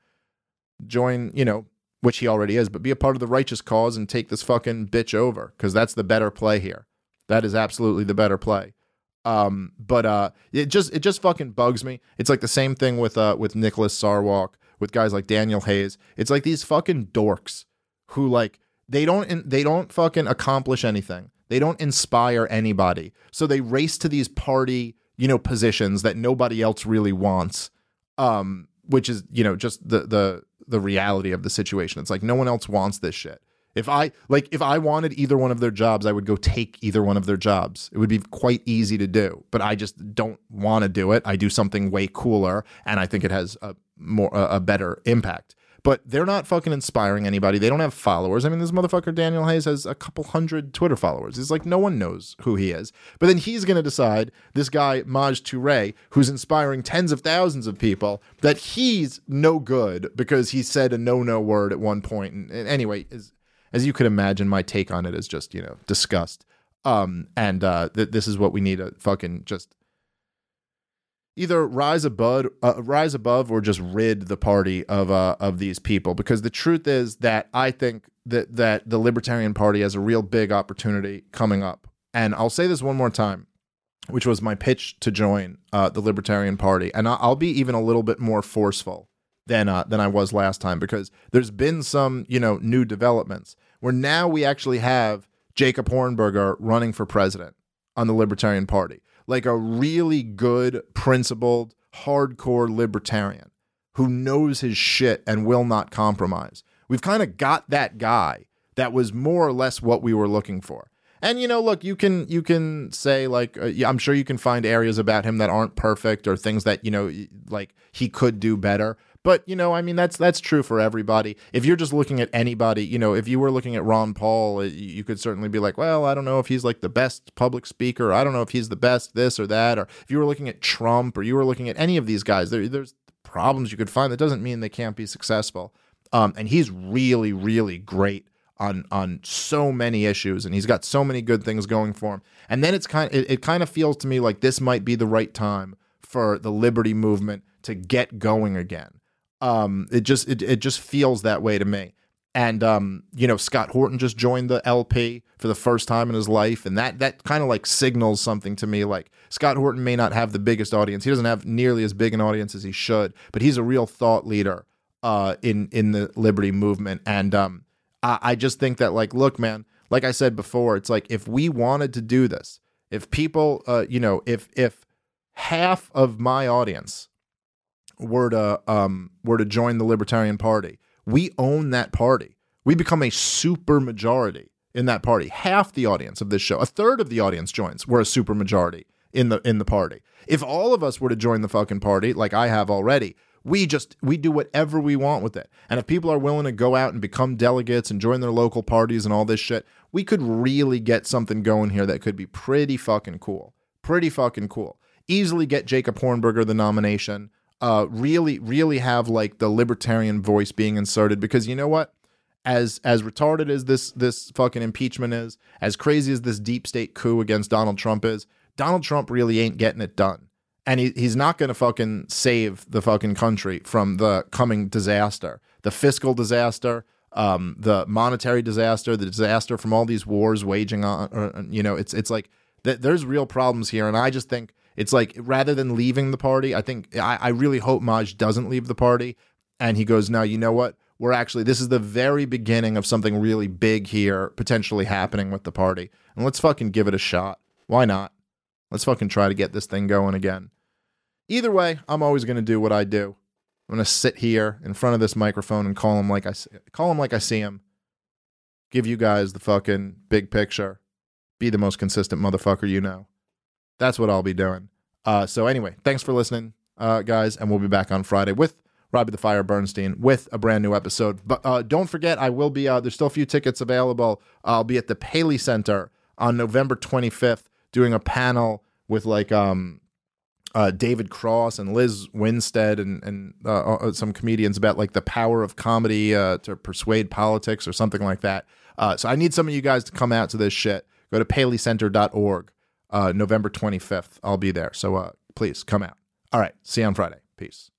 join, you know, which he already is, but be a part of the righteous cause and take this fucking bitch over, because that's the better play here. That is absolutely the better play. Um, but uh, it just it just fucking bugs me. It's like the same thing with uh with Nicholas Sarwark, with guys like Daniel Hayes. It's like these fucking dorks who like they don't they don't fucking accomplish anything. They don't inspire anybody. So they race to these party, you know, positions that nobody else really wants. Um, which is, you know, just the the the reality of the situation. It's like no one else wants this shit. If I like if I wanted either one of their jobs, I would go take either one of their jobs. It would be quite easy to do, but I just don't want to do it. I do something way cooler, and I think it has a more a, a better impact. But they're not fucking inspiring anybody. They don't have followers. I mean, this motherfucker Daniel Hayes has a couple hundred Twitter followers. It's like no one knows who he is. But then he's going to decide, this guy Maj Touré, who's inspiring tens of thousands of people, that he's no good because he said a no-no word at one point. And, and anyway, as, as you could imagine, my take on it is just, you know, disgust. Um, and uh, th- this is what we need to fucking just either rise above, uh, rise above, or just rid the party of uh, of these people. Because the truth is that I think that that the Libertarian Party has a real big opportunity coming up. And I'll say this one more time, which was my pitch to join uh, the Libertarian Party. And I'll be even a little bit more forceful than uh, than I was last time, because there's been some, you know, new developments where now we actually have Jacob Hornberger running for president on the Libertarian Party. Like a really good, principled, hardcore libertarian who knows his shit and will not compromise. We've kind of got that guy that was more or less what we were looking for. And, you know, look, you can you can say, like, uh, yeah, I'm sure you can find areas about him that aren't perfect or things that, you know, like he could do better. But, you know, I mean, that's that's true for everybody. If you're just looking at anybody, you know, if you were looking at Ron Paul, you could certainly be like, well, I don't know if he's like the best public speaker. I don't know if he's the best this or that. Or if you were looking at Trump, or you were looking at any of these guys, there, there's problems you could find. That doesn't mean they can't be successful. Um, and he's really, really great on on so many issues, and he's got so many good things going for him. And then it's kind of, it, it kind of feels to me like this might be the right time for the liberty movement to get going again. Um, it just it, it just feels that way to me. And um, you know, Scott Horton just joined the L P for the first time in his life, and that that kind of like signals something to me. Like, Scott Horton may not have the biggest audience; he doesn't have nearly as big an audience as he should, but he's a real thought leader uh, in in the liberty movement. And um, I, I just think that, like, look, man, like I said before, it's like if we wanted to do this, if people, uh, you know, if if half of my audience were to um were to join the Libertarian Party, we own that party. We become a super majority in that party. Half the audience of this show, a third of the audience joins. We're a super majority in the in the party. If all of us were to join the fucking party, like I have already, we just we do whatever we want with it. And if people are willing to go out and become delegates and join their local parties and all this shit, we could really get something going here that could be pretty fucking cool. Pretty fucking cool. Easily get Jacob Hornberger the nomination. Uh, really, really have like the libertarian voice being inserted, because you know what? As as retarded as this this fucking impeachment is, as crazy as this deep state coup against Donald Trump is, Donald Trump really ain't getting it done. And he, he's not going to fucking save the fucking country from the coming disaster, the fiscal disaster, um, the monetary disaster, the disaster from all these wars waging on, or, you know, it's it's like th- there's real problems here. And I just think it's like, rather than leaving the party, I think I, I really hope Maj doesn't leave the party. And he goes, no, you know what? We're actually, this is the very beginning of something really big here potentially happening with the party. And let's fucking give it a shot. Why not? Let's fucking try to get this thing going again. Either way, I'm always going to do what I do. I'm going to sit here in front of this microphone and call him like I call him like I see him. Give you guys the fucking big picture. Be the most consistent motherfucker you know. That's what I'll be doing. Uh, so anyway, thanks for listening, uh, guys, and we'll be back on Friday with Robbie the Fire Bernstein with a brand new episode. But uh, don't forget, I will be. Uh, there's still a few tickets available. I'll be at the Paley Center on November twenty-fifth doing a panel with like um. Uh, David Cross and Liz Winstead and and uh, uh, some comedians about like the power of comedy uh, to persuade politics or something like that. Uh, so I need some of you guys to come out to this shit. Go to paley center dot org. Uh, November twenty-fifth. I'll be there. So uh, please come out. All right. See you on Friday. Peace.